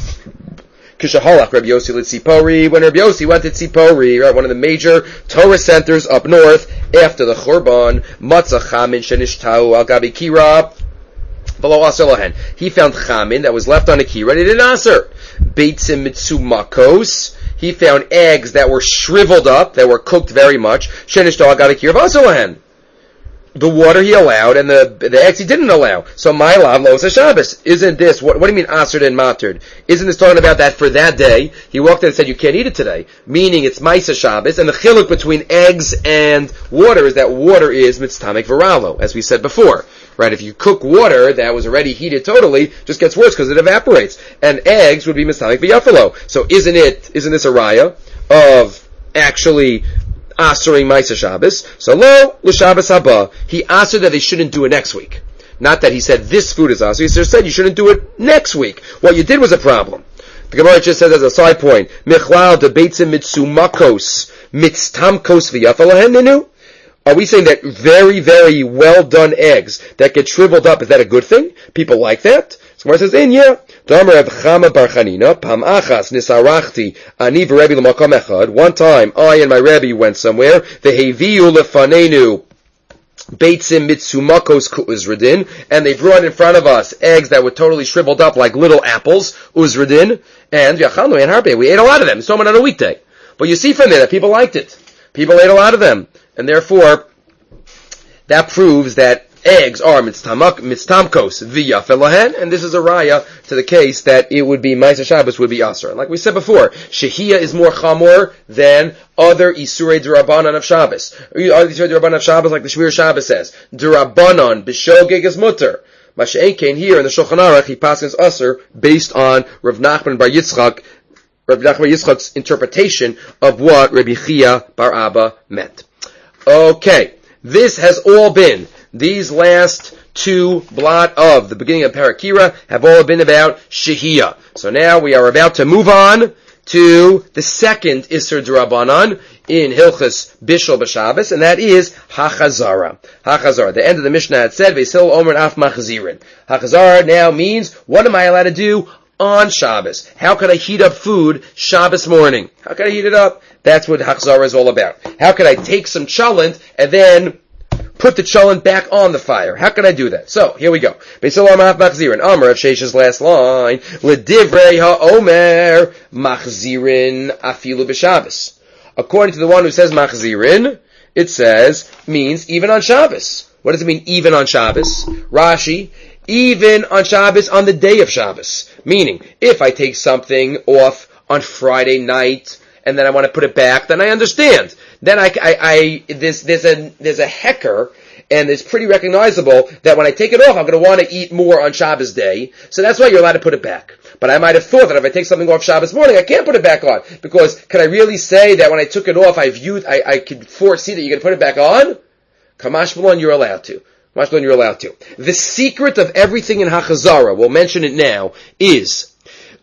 Kishaholach Rabbi Yossi Litzipori, when Rabbi Yossi went to Tzipori, right, one of the major Torah centers up north, after the Churban, Matzah Chamin Shenishtau Al Gabi Kira, below Aser Lohen. He found Chamin that was left on a Kira, and he didn't Aser. Beitzim Mitsumakos, he found eggs that were shriveled up, that were cooked very much, Shenishtau Al Gabi Kira, Aser Lohen. The water he allowed, and the eggs he didn't allow. So, my lav lo Shabbos. Isn't this, what do you mean asered and matered? Isn't this talking about that for that day? He walked in and said, you can't eat it today. Meaning it's Maisa Shabbos, and the chiluk between eggs and water is that water is mitztamik viralo, as we said before. Right? If you cook water that was already heated totally, just gets worse because it evaporates. And eggs would be mitztamik v'yafalo. So isn't this a raya of actually asering Maisa Shabbos? So lo l'Shabbos haba, he asered that they shouldn't do it next week. Not that he said this food is aser. He just said you shouldn't do it next week. What you did was a problem. The Gemara just says as a side point, Michlal de beitzim mitzumakos mitztamkos v'yafalaheninu. Are we saying that very, very well done eggs that get shriveled up, is that a good thing? People like that? So Gemara says, yeah. One time, I and my Rebbe went somewhere. Veheviu lefanenu beitzim mitzumakos ku'uzradin, and they brought in front of us eggs that were totally shriveled up like little apples, uzradin, and yachalnu and harbe. We ate a lot of them. It's on a weekday. But you see from there that people liked it. People ate a lot of them, and therefore that proves that eggs are mitztamkos v'yafelahen, and this is a raya to the case that it would be Maisa Shabbos would be aser. And like we said before, shehiyah is more chamor than other isurei d'Rabbanan of Shabbos. Other isurei d'Rabbanan of Shabbos, like the Shmir Shabbos says, d'Rabbanan b'shogeg is mutter. Masha'en came here in the Shulchan Aruch, he passes aser based on Rav Nachman bar Yitzchak's interpretation of what Rabbi Chia bar Abba meant. Okay, this has all been, these last two blot of the beginning of Parakira have all been about Shehiyah. So now we are about to move on to the second Isser D'Rabbanan in Hilchas Bishul B'Shabbos, and that is Hachazara. Hachazara. The end of the Mishnah had said, Vesil Omer Af Machzirin. Hachazara now means, what am I allowed to do on Shabbos? How could I heat up food Shabbos morning? How can I heat it up? That's what Hachazara is all about. How could I take some cholent and then put the cholent back on the fire? How can I do that? So, here we go. Beisol Amar Machzirin. Amar of Sheish's last line. L'divrei ha'omer Machzirin afilu b'Shabbos. According to the one who says Machzirin, it says, means even on Shabbos. What does it mean, even on Shabbos? Rashi, even on Shabbos, on the day of Shabbos. Meaning, if I take something off on Friday night, and then I want to put it back, then I understand. Then there's a hecker, and it's pretty recognizable that when I take it off, I'm going to want to eat more on Shabbos day, so that's why you're allowed to put it back. But I might have thought that if I take something off Shabbos morning, I can't put it back on, because can I really say that when I took it off, I could foresee that you're going to put it back on? Kamash Malon, you're allowed to. Kamash Malon, you're allowed to. The secret of everything in Hachazara, we'll mention it now, is,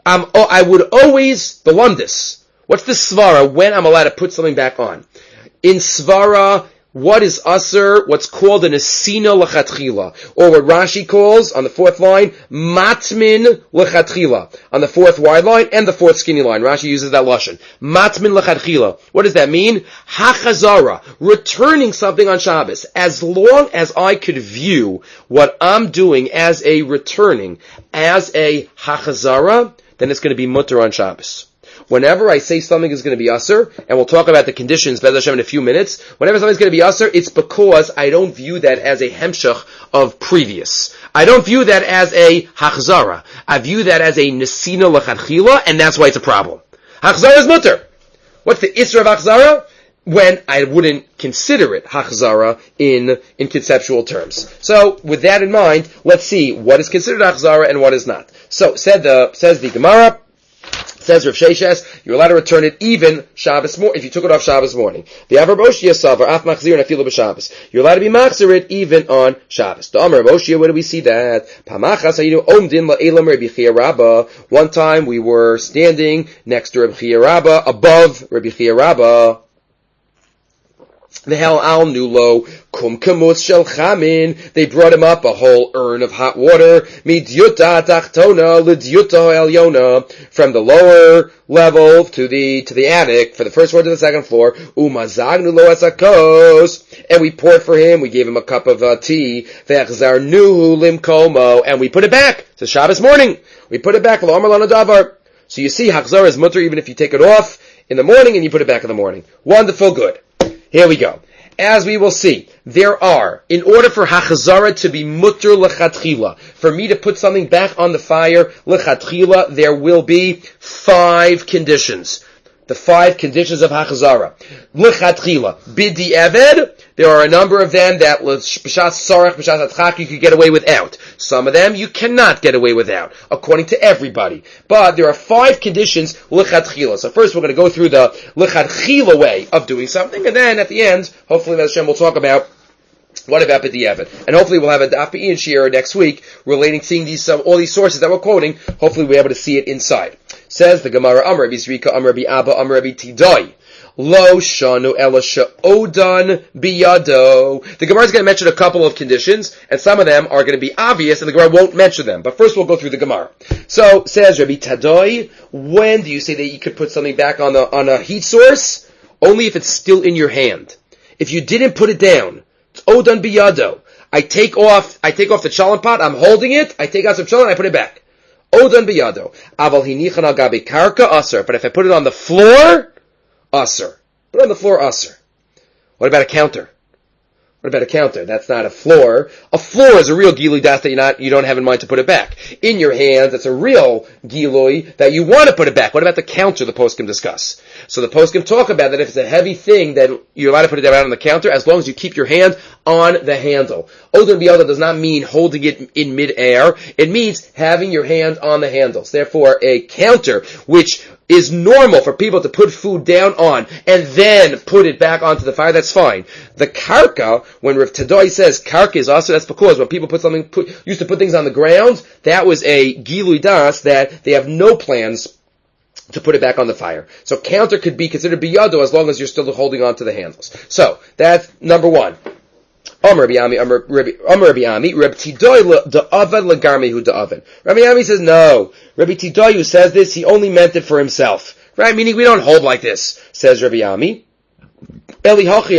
I would always, the Lumdis, what's the svara when I'm allowed to put something back on? In svara, what is Aser, what's called an Esina L'chatchila, or what Rashi calls, on the fourth line, Matmin L'chatchila, on the fourth wide line and the fourth skinny line. Rashi uses that Lashon. Matmin L'chatchila. What does that mean? Hachazara, returning something on Shabbos. As long as I could view what I'm doing as a returning, as a Hachazara, then it's going to be mutter on Shabbos. Whenever I say something is going to be Aser, and we'll talk about the conditions, Bez Hashem, in a few minutes, whenever something's going to be Aser, it's because I don't view that as a Hemshach of previous. I don't view that as a Hachzara. I view that as a Nesina L'chadchila, and that's why it's a problem. Hachzara is mutter. What's the Isra of Hachzara? When I wouldn't consider it Hachzara in conceptual terms. So, with that in mind, let's see what is considered Hachzara and what is not. So, says the Gemara, says Rav Sheshes, you're allowed to return it even Shabbos morning, if you took it off Shabbos morning. The Avar Boshia Savar, Af Machzir and Afilu b'Shabbos. You're allowed to be Machzir it even on Shabbos. The Amar Boshia, where do we see that? Pamachas Hayinu Omdin La'elam Rabbi Chia Rabbah. One time we were standing next to Rabbi Chia Rabbah, above Rabbi Chia Rabbah. The hell al nulo kum kamutz shel chamin. They brought him up a whole urn of hot water. Midyuta tachtona lidyuta elyona, from the lower level to the attic, for the first floor to the second floor. Umazagnu lo asakos, and we poured for him. We gave him a cup of tea. Ve'achzarnu limkomo, and we put it back. It's a Shabbos morning. We put it back. Lo amar lana davar. So you see, Hachzar is mutter even if you take it off in the morning and you put it back in the morning. Wonderful, good. Here we go. As we will see, there are, in order for Hachazara to be mutter l'chatchila, for me to put something back on the fire l'chatchila, there will be 5 conditions. The 5 conditions of Hachazara. L'chatchila, bidi eved, there are a number of them that b'shas sarach, b'shas atchak, you could get away without. Some of them you cannot get away without, according to everybody. But there are 5 conditions l'chatchila. So first we're going to go through the l'chatchila way of doing something, and then at the end, hopefully Hashem will talk about what about b'di'evet. And hopefully we'll have a Daf Be'in Shir next week relating, seeing all these sources that we're quoting, hopefully we'll be able to see it inside. Says the Gemara, Amar Rabbi Zrika, Amar Rabbi Abba, Amar Rabbi Tidai. Lo shanu ela she'odan biyado. The Gemara is going to mention a couple of conditions, and some of them are going to be obvious, and the Gemara won't mention them. But first we'll go through the Gemara. So, says Rabbi Tadoi, when do you say that you could put something back on a heat source? Only if it's still in your hand. If you didn't put it down, it's odan biyado. I take off the challah pot, I'm holding it, I take out some challah and I put it back. Odan biyado. Aval hinichan al gabi karka aser. But if I put it on the floor, aser. Put it on the floor, aser. What about a counter? What about a counter? That's not a floor. A floor is a real gilui das that you don't have in mind to put it back. In your hands, that's a real gilui that you want to put it back. What about the counter the poskim discuss? So the poskim talk about that if it's a heavy thing, then you're allowed to put it down on the counter as long as you keep your hand on the handle. Odan biyada does not mean holding it in midair. It means having your hand on the handles. Therefore, a counter, which is normal for people to put food down on and then put it back onto the fire, that's fine. The karka, when Rav Tadoi says karka is also, that's because when people used to put things on the ground, that was a gilui das that they have no plans to put it back on the fire. So counter could be considered biyado as long as you're still holding on to the handles. So, that's number 1. Amar Rabbi Ami, Rabbi Tidoi da'avad lagarmehu da'aven. Rabbi Ami says, no. Rabbi Tidoi, who says this, he only meant it for himself. Right? Meaning we don't hold like this, says Rabbi Ami. No,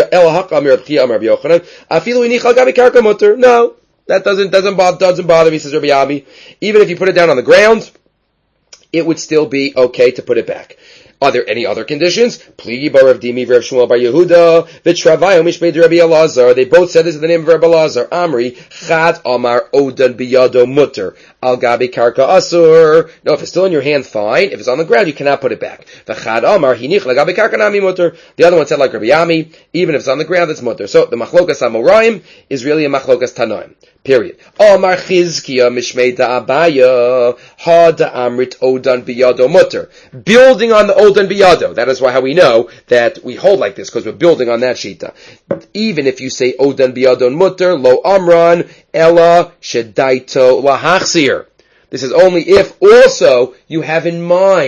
that doesn't bother me, says Rabbi Ami. Even if you put it down on the ground, it would still be okay to put it back. Are there any other conditions? Pligi bar Rav Dimi Rav Shmuel bar Yehuda v'Travayo mishmei Rabbi Elazar. They both said this in the name of Rabbi Elazar. Amri chad amar odan biyado mutter al gabi karka asur. No, if it's still in your hand, fine. If it's on the ground, you cannot put it back. V'chad amar hinich lagabi karka nami mutter. The other one said like Rabbi Ami, even if it's on the ground, it's mutter. So the machlokas amoraim is really a machlokas tanoim. Period. Amar Chizkiya mishmei da'abaya ha da'amrit odan biyado mutter. Building on the odan biyado. That is how we know that we hold like this, because we're building on that shita. Even if you say odan biyado mutter, lo amran ella shedaito lahachsir. This is only if also you have in mind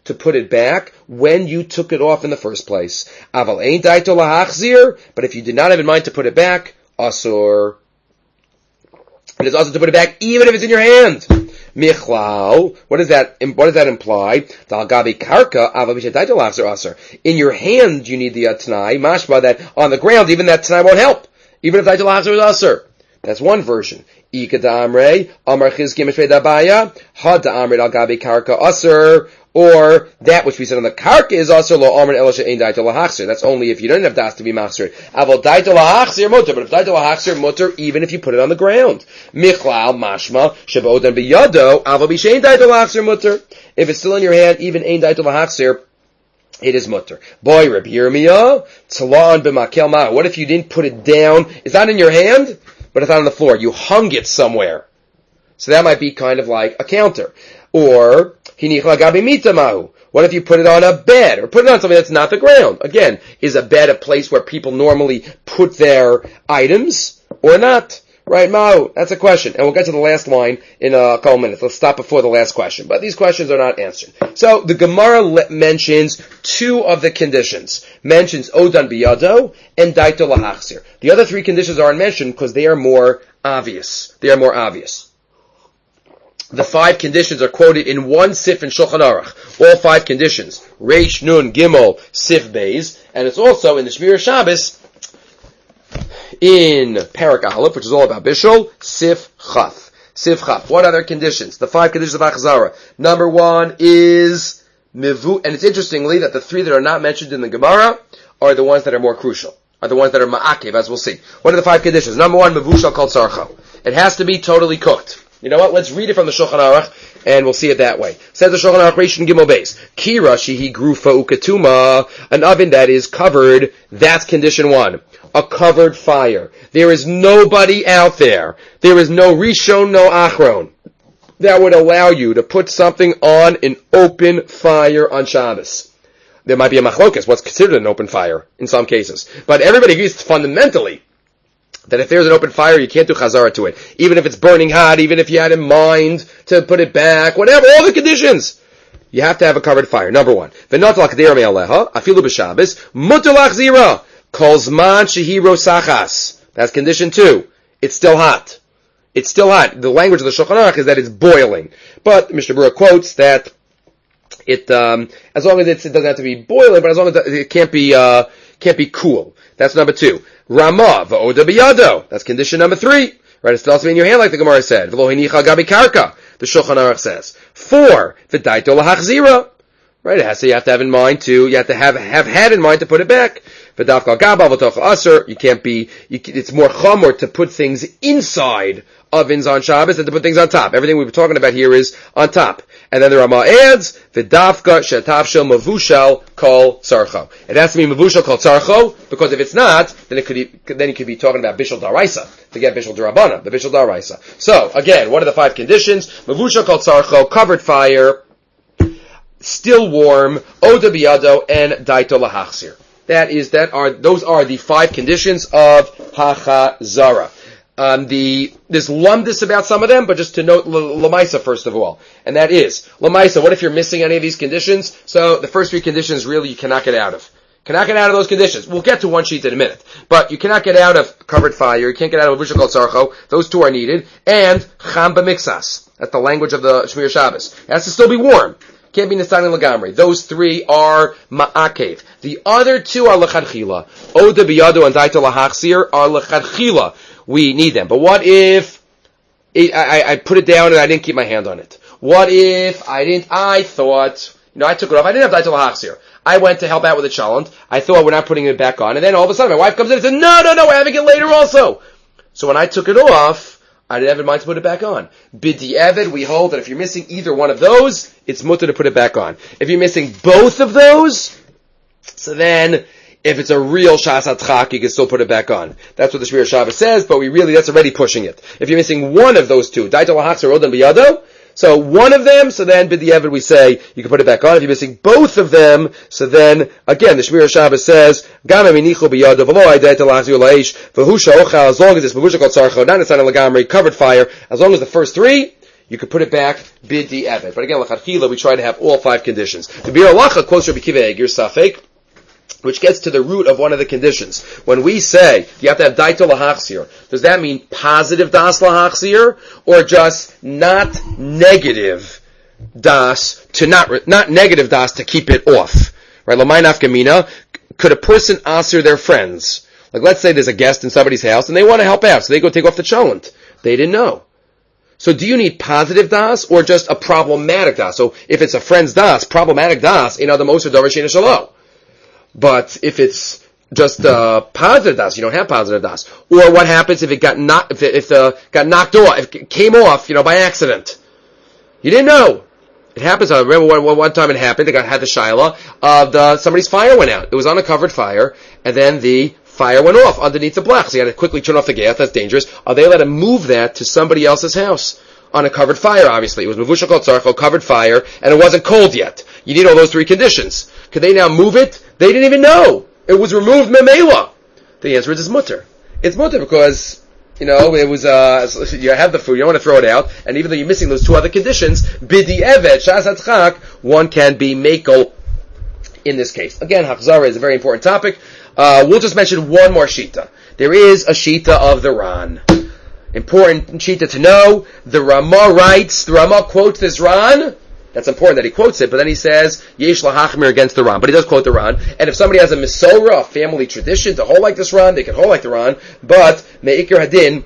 to put it back when you took it off in the first place. Aval ein daito lahachzir, but if you did not have in mind to put it back, asur. It is also to put it back even if it's in your hand. Michlal, what does that imply? Dalgabi karka, aval daito lahachzir asur. In your hand you need the t'nai, mashma that on the ground even that t'nai won't help. Even if daito lahachzir is asur. That's one version. Ika da'amrei, amar chizki mishvei dabaya, ha da'amrei dalgabi karka asur. Or that which we said on the karka is also lo amrin elisha ein daito lahachzir. That's only if you don't have das to be machzir. Aval daito lahachzir mutter, but if daito lahachzir mutter, even if you put it on the ground. Michlal mashma shebodan biyado aval bishein daito lahachzir mutter. If it's still in your hand, even ein daito lahachzir, it is mutter. Boy, Rabbi Yirmiyah, tzalon b'makel ma. What if you didn't put it down? It's not in your hand, but it's not on the floor. You hung it somewhere. So that might be kind of like a counter. Or what if you put it on a bed, or put it on something that's not the ground? Again, is a bed a place where people normally put their items, or not? Right, Ma'u? That's a question. And we'll get to the last line in a couple minutes. Let's stop before the last question. But these questions are not answered. So, the Gemara mentions two of the conditions. Mentions Odan Biyado and Daito Lahachzir. The other three conditions aren't mentioned because they are more obvious. The 5 conditions are quoted in one sif in Shulchan Aruch. All 5 conditions. Reish, Nun, Gimel, Sif, Beis. And it's also in the Shmir Shabbos in Parak Aleph, which is all about Bishul, Sif, Chaf. Sif, Chaf. What other conditions? The 5 conditions of Achzara. Number 1 is Mivu, and it's interestingly that the 3 that are not mentioned in the Gemara are the ones that are more crucial. Are the ones that are Ma'akev, as we'll see. What are the 5 conditions? Number 1, Mivushal Kol Tzarcho. It has to be totally cooked. You know what? Let's read it from the Shulchan Aruch, and we'll see it that way. Says the Shulchan Aruch, Rishon Gimel Beis. Kira shehi grufa ukatuma, an oven that is covered, that's condition 1. A covered fire. There is nobody out there. There is no Rishon, no Achron, that would allow you to put something on an open fire on Shabbos. There might be a machlokas, what's considered an open fire, in some cases. But everybody agrees fundamentally that if there's an open fire, you can't do chazara to it. Even if it's burning hot, even if you had in mind to put it back, whatever, all the conditions. You have to have a covered fire. Number 1. V'not l'akdir me'aleha, afilu b'Shabbos, mutar l'achzira, kol zman shehi rosachas. That's condition 2. It's still hot. It's still hot. The language of the Shulchan Aruch is that it's boiling. But Mishnah Berurah quotes that it, as long as it doesn't have to be boiling, but as long as it can't be cool. That's number 2. Ramah, v'oda biyado. That's condition number 3. Right, it still has to be in your hand, like the Gemara said. V'lo hinicha gabi karka, the Shulchan Aruch says. 4, v'daito lahachzira. Right, you have to have in mind you have to have had in mind to put it back. V'dafka gaba, v'toch aser. It's more chamor to put things inside ovens on Shabbos than to put things on top. Everything we've been talking about here is on top. And then the Ramah adds, v'dafka shetavshel mavushal kol tzarcho. It has to be mavushal kol tzarcho, because if it's not, then it could be talking about bishul daraisa. Forget bishul darabana, the bishul daraisa. So, again, what are the 5 conditions? Mavushal kol tzarcho, covered fire, still warm, oda biyado, and daito lahachzir. Those are the 5 conditions of hachazara. There's lumdus about some of them, but just to note Lamaisa first of all. And that is, Lamaisa, what if you're missing any of these conditions? So the first 3 conditions really you cannot get out of. Cannot get out of those conditions. We'll get to one sheet in a minute. But you cannot get out of covered fire, you can't get out of Mavushal Kol Tzarcho, those 2 are needed. And Cham B'Mixas, that's the language of the Shmir Shabbos. It has to still be warm. Can't be Nisan and Lagamri. Those 3 are Ma'akev. The other 2 are L'chadchila. Oda Biyado and Daito Lahachzir are L'chadchila. We need them. But what if I put it down and I didn't keep my hand on it? What if I thought, I took it off, I didn't have Daito Lahachzir. I went to help out with a chalent. I thought we're not putting it back on. And then all of a sudden my wife comes in and says, no, we're having it later also. So when I took it off, I didn't have in mind to put it back on. B'di'evid, we hold that if you're missing either one of those, it's mutter to put it back on. If you're missing both of those, so then, if it's a real shas atchak, you can still put it back on. That's what the Shmir Shabbos says, but that's already pushing it. If you're missing one of those 2, daito lahachzir odan biyado, so one of them, so then b'di'evid we say, you can put it back on. If you're missing both of them, so then, again, the Shmir Shabbos says, gam eminichu biyado, v'lo ay daito lahachzir l'aish, v'hu sha'ochal, as long as it's mavushal kol tzarcho, not nisan lagamri, covered fire, as long as the first 3, you could put it back bidi evet. But again, l'chadchila, we try to have all 5 conditions. The Bir Halacha quotes Rabbi Akiva Eiger Safek, which gets to the root of one of the conditions. When we say you have to have daito lahachzir, does that mean positive das lahachzir, or just not negative das to not negative das to keep it off? Right? L'may nafkamina. Could a person asir their friends? Like, let's say there's a guest in somebody's house and they want to help out, so they go take off the cholent. They didn't know. So do you need positive das or just a problematic das? So if it's a friend's das, problematic das, in other moser davar sheina shalo. But if it's just positive das, you don't have positive das. Or what happens if it got knocked off, if it came off, by accident? You didn't know. It happens. I remember one time it happened. They had the shaila of somebody's fire went out. It was on a covered fire, and then the fire went off underneath the block. So you had to quickly turn off the gas. That's dangerous. Are they allowed to move that to somebody else's house on a covered fire? Obviously, it was mevushal tzarcho, covered fire, and it wasn't cold yet. You need all those 3 conditions. Could they now move it? They didn't even know it was removed memela. The answer is mutter. It's mutter because it was, you have the food, you don't want to throw it out, and even though you're missing those 2 other conditions, bidi evet, shas hatzchak, one can be mekel in this case. Again, hachzara is a very important topic. We'll just mention one more shita. There is a shita of the Ran. Important shita to know. The Rama quotes this Ran. That's important that he quotes it, but then he says, yesh lahachmir against the Ran. But he does quote the Ran. And if somebody has a misora, a family tradition, to hold like this Ran, they can hold like the Ran. But me'ikir hadin,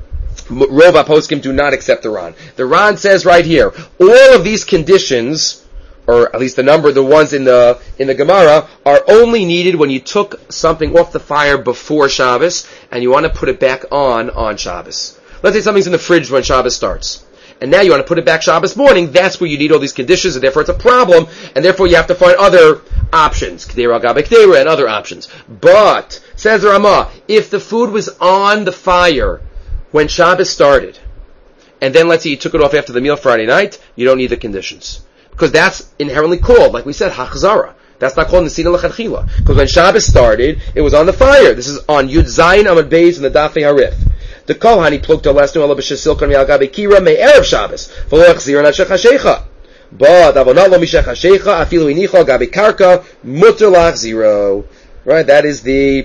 rov poskim do not accept the Ran. The Ran says right here, all of these conditions, or at least the ones in the Gemara, are only needed when you took something off the fire before Shabbos, and you want to put it back on Shabbos. Let's say something's in the fridge when Shabbos starts. And now you want to put it back Shabbos morning, that's where you need all these conditions, and therefore it's a problem, and therefore you have to find other options, K'deira Gabe K'deira, and other options. But, says the Ramah, if the food was on the fire when Shabbos started, and then let's say you took it off after the meal Friday night, you don't need the conditions. Because that's inherently called, like we said, hachzara. That's not called nesina l'chadchila. Because when Shabbos started, it was on the fire. This is on Yud Zayin Amud Beis in the Dafei Harif. The Kohani plukta lesnu ala b'shesilkan mi'al kira me'erev Shabbos v'lo achzir na shechashecha. But avonat lo mishechashecha afilu inicha gabi karka mutter lachziro. Right? That is the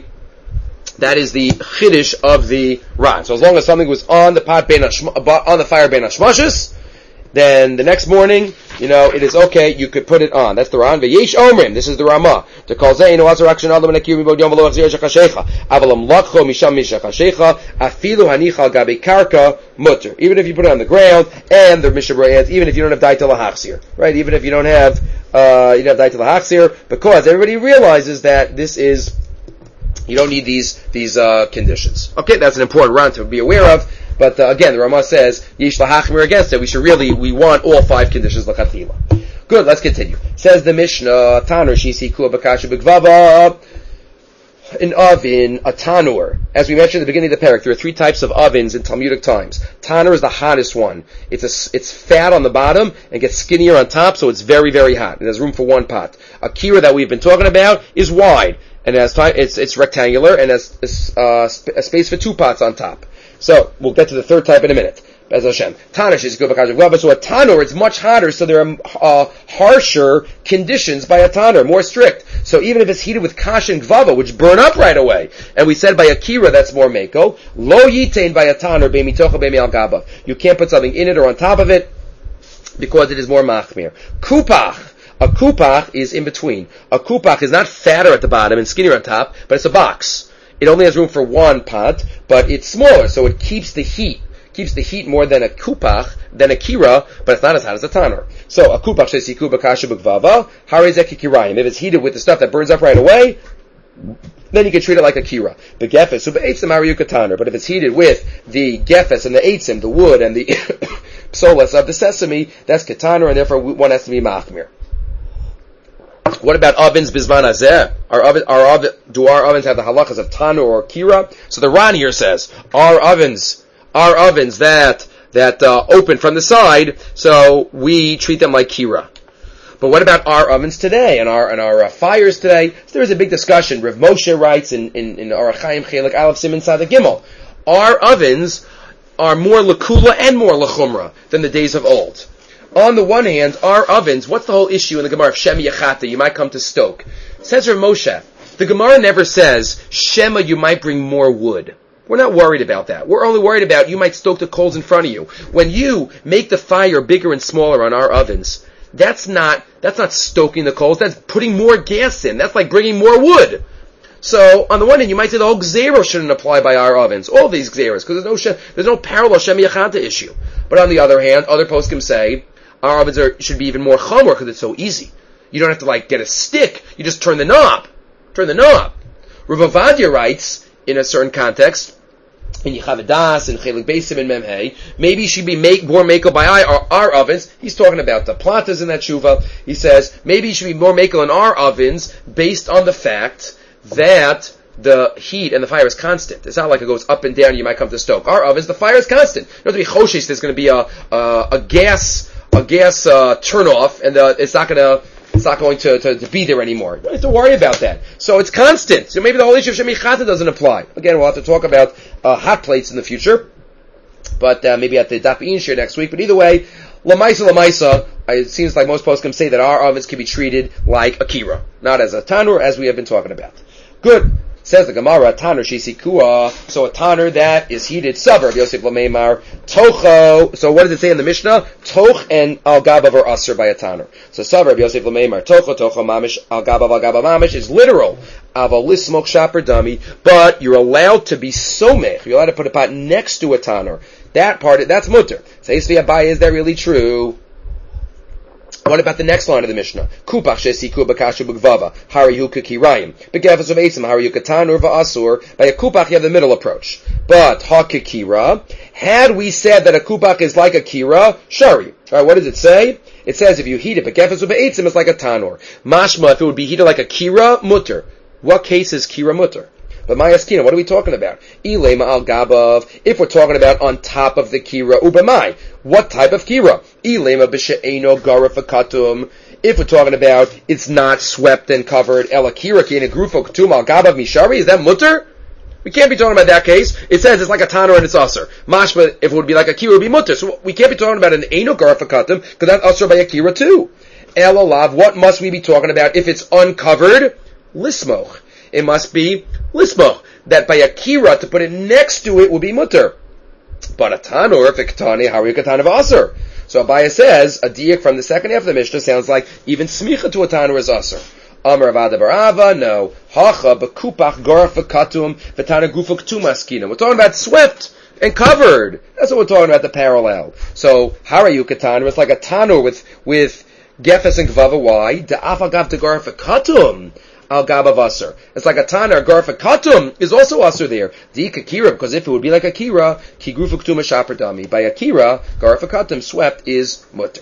chiddush of the Ran. So as long as something was on the pot on the fire ben hashmashis, then the next morning, it is okay, you could put it on. That's the Ran. V'yesh omrim, this is the Ramah. To call zeinu azar akshin adam nekir mibod yom v'lo achzir shechashecha. Avalam lakcho misham mishachashecha, afilu hanicha gabi karka mutter. Even if you put it on the ground, and the Mishabra adds, even if you don't have daita lahachzir. Right? Even if you don't have, daita lahachzir, because everybody realizes that this is, you don't need these conditions. Okay, that's an important Ran to be aware of. But again, the Ramah says, Yesh lahachmir against it. We want all 5 conditions l'chatchila. Good, let's continue. Says the Mishnah, Tanur shisi kua bakasha b'gvava, an oven, a tanur. As we mentioned at the beginning of the parak, there are 3 types of ovens in Talmudic times. Tanur is the hottest one. It's fat on the bottom and gets skinnier on top, so it's very, very hot. It has room for 1 pot. A kira that we've been talking about is wide, and it's rectangular, and has a space for 2 pots on top. So, we'll get to the 3rd type in a minute. Bez Hashem. Tanur is good because so a tanur, it's much hotter, so there are harsher conditions by a tanur, more strict. So even if it's heated with kash and gvava, which burn up right away, and we said by a kira that's more meko, lo yitain by a tanur, be'mi tocha be'mi al gaba. You can't put something in it or on top of it, because it is more machmir. Kupach. A kupach is in between. A kupach is not fatter at the bottom and skinnier on top, but it's a box. It only has room for 1 pot, but it's smaller, so it keeps the heat. Keeps the heat more than a kupach, than a kira, but it's not as hot as a tanur. So a kupach shesi kuba kasha b'gvava, harizek kirayim. If it's heated with the stuff that burns up right away, then you can treat it like a kira. The gefes, so be'etzim ariyuka tanur. But if it's heated with the gefes and the eitzim, the wood and the psolas of the sesame, that's ketanur, and therefore one has to be machmir. What about ovens bizman hazeh? Do our ovens have the halachas of tanur or kira? So the Ran here says, our ovens that open from the side, so we treat them like kira. But what about our ovens today and our fires today? So there is a big discussion. Rav Moshe writes in Orach Chaim Chelik Aleph Siman Tzaddik Gimel, our ovens are more lakula and more lachumra than the days of old. On the one hand, our ovens, what's the whole issue in the Gemara of Shema Yachata, you might come to stoke? Says Rav Moshe, the Gemara never says, Shema, you might bring more wood. We're not worried about that. We're only worried about you might stoke the coals in front of you. When you make the fire bigger and smaller on our ovens, that's not stoking the coals, that's putting more gas in. That's like bringing more wood. So, on the one hand, you might say the whole gzero shouldn't apply by our ovens. All these gzeros, because there's no parallel Shem Yachata issue. But on the other hand, other poskim say, our ovens should be even more chomer because it's so easy. You don't have to get a stick, you just turn the knob. Rav Avadia writes, in a certain context, in Yechavadas, in Chelik Beisim, and Memhei, maybe you should be more makel by our ovens. He's talking about the platas in that shuva. He says, maybe you should be more makel in our ovens based on the fact that the heat and the fire is constant. It's not like it goes up and down, you might come to stoke. Our ovens, the fire is constant. You don't have to be choshesh, there's going to be a gas turn off, and it's not going to be there anymore. You don't have to worry about that. So it's constant. So maybe the whole issue of Shem Yachata doesn't apply. Again, we'll have to talk about hot plates in the future, but maybe at the Daf Ein Shir next week. But either way, Lamaisa, it seems like most poskim say that our ovens can be treated like a kira, not as a tanur, as we have been talking about. Good. Says the Gemara, tanur shisikua, so a tanur that is heated, savar, Yosef Lameimar, tocho, so what does it say in the Mishnah? Toch and al-gabav are asr by a tanur. So savar, Yosef Lameimar, tocho mamish, al-gabav mamish is literal, aval lismok shaper dummy, but you're allowed to be somech, you're allowed to put a pot next to a tanur. That part, that's mutter. Says the Abaye, is that really true? What about the next line of the Mishnah? Kupach shesiku b'kashu b'gvava, harihu k'kirayim. B'gefas of eitzim, harihu k'tanur v'asur. By a kupach, you have the middle approach. But, ha-k'kira, had we said that a kupach is like a kira, shari. Alright, what does it say? It says if you heat it, b'gefas of eitzim, it's like a tanur. Mashma, if it would be heated like a kira, mutter. What case is kira mutter? But Mayaskina, what are we talking about? Ilema al gabav. If we're talking about on top of the kira, ubamai. What type of kira? Ilema b'she'eno garafakatum. If we're talking about it's not swept and covered, ela kira kina grufo katum al gabav mishari. Is that mutter? We can't be talking about that case. It says it's like a tanur and it's asr. Mashma, if it would be like a kira, it would be mutter. So we can't be talking about an eno garafakatum because that's asr by a kira too. El alav. What must we be talking about if it's uncovered? Lismoch. It must be lismoch, that by a kira, to put it next to it would be mutter. But a tanur, if a ketani, how are you ketani of aser? So Abaye says, a diak from the second half of the Mishnah sounds like even smicha to a tanur is aser. Amar Avada Barava, no. Hacha, bekupach, garaf, v'katum, v'tana gufuk tumaskina. We're talking about swept and covered. That's what we're talking about, the parallel. So, how are you ketani? It's like a tanur with gefes and gvava. Why? Da'afagav to garaf, v'katum. Al gabav asur. It's like a tanar garfa katum is also asur there. Di kira, because if it would be like a kira, ki grufa ktuma shaper dami. By a kira, garfa katum swept is mutter.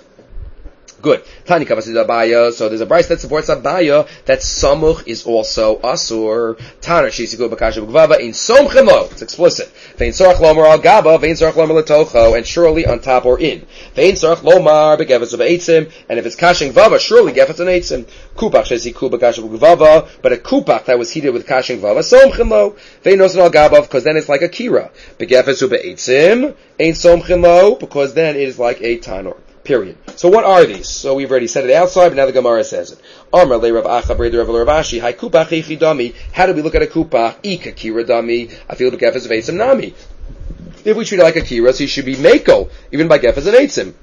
Good. Tani kavasid Abaya. So there's a brayse that supports Abaya that samuch is also asur. Tanar shisiku b'kasha b'gvava in somchemo. It's explicit. Vein sarach lomar al gaba. Vein sarach lomar letocho. And surely on top or in. Vein sarach lomar b'gevas of eitzim. And if it's kashing gvava, surely gefas an eitzim. Kupach shisiku b'kasha b'gvava. But a kupach that was heated with kashing gvava somchemo. Vein nosan al gaba, because then it's like a kira. B'gevas of eitzim. Ain't somchemo, because then it is like a tanor. Period. So what are these? So we've already said it outside, but now the Gemara says it. Amar le Rav Acha Breder Rav Ravashi. Hai kupach echi dami. How do we look at a kupach? Ika kira dami. I feel the gefes of eitzim nami. If we treat it like a kira, so you should be meko, even by gefes and eitzim.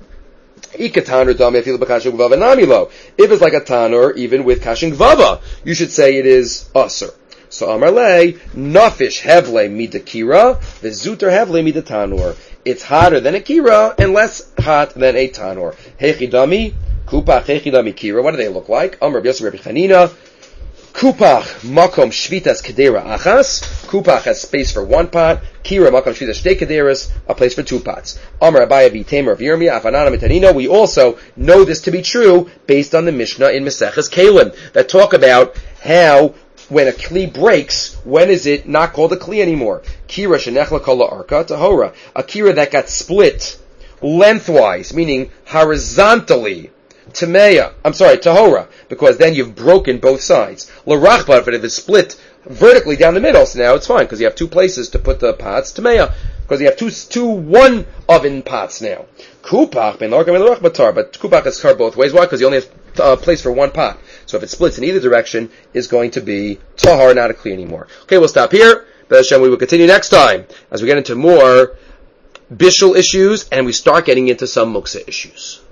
Ika tanur dami. I feel the kashing gvava nami lo. If it's like a tanur, even with kashing gvava, you should say it is aser. So Amar le nafish hevle mida kira. V'zuter hevle mida tanur. It's hotter than a kira and less hot than a tanur. Hechidami, kupach, hechidami kira. What do they look like? Amr Yosef Rabbi Chanina. Kupach, makom shvitas kedera achas. Kupach has space for one pot. Kira, makom shvitas shtei kederas, a place for two pots. Amr Abaye v'Tamer of Yirmiyah, afanana mitanino. We also know this to be true based on the Mishnah in Maseches Kalim that talk about how when a kli breaks, when is it not called a kli anymore? Kira shenechla kol arka tahora. A kira that got split lengthwise, meaning horizontally, tahora, because then you've broken both sides. L'rachbar, but if it's split vertically down the middle, so now it's fine, because you have two places to put the pots, tameya. because you have two one oven pots now. Kupach ben larka ben larach batar, but kupach is car both ways. Why? Because you only have a place for one pot. So if it splits in either direction, is going to be tahar, not a kli anymore. Okay, we'll stop here. B'ez Hashem, we will continue next time as we get into more bishul issues and we start getting into some muksa issues.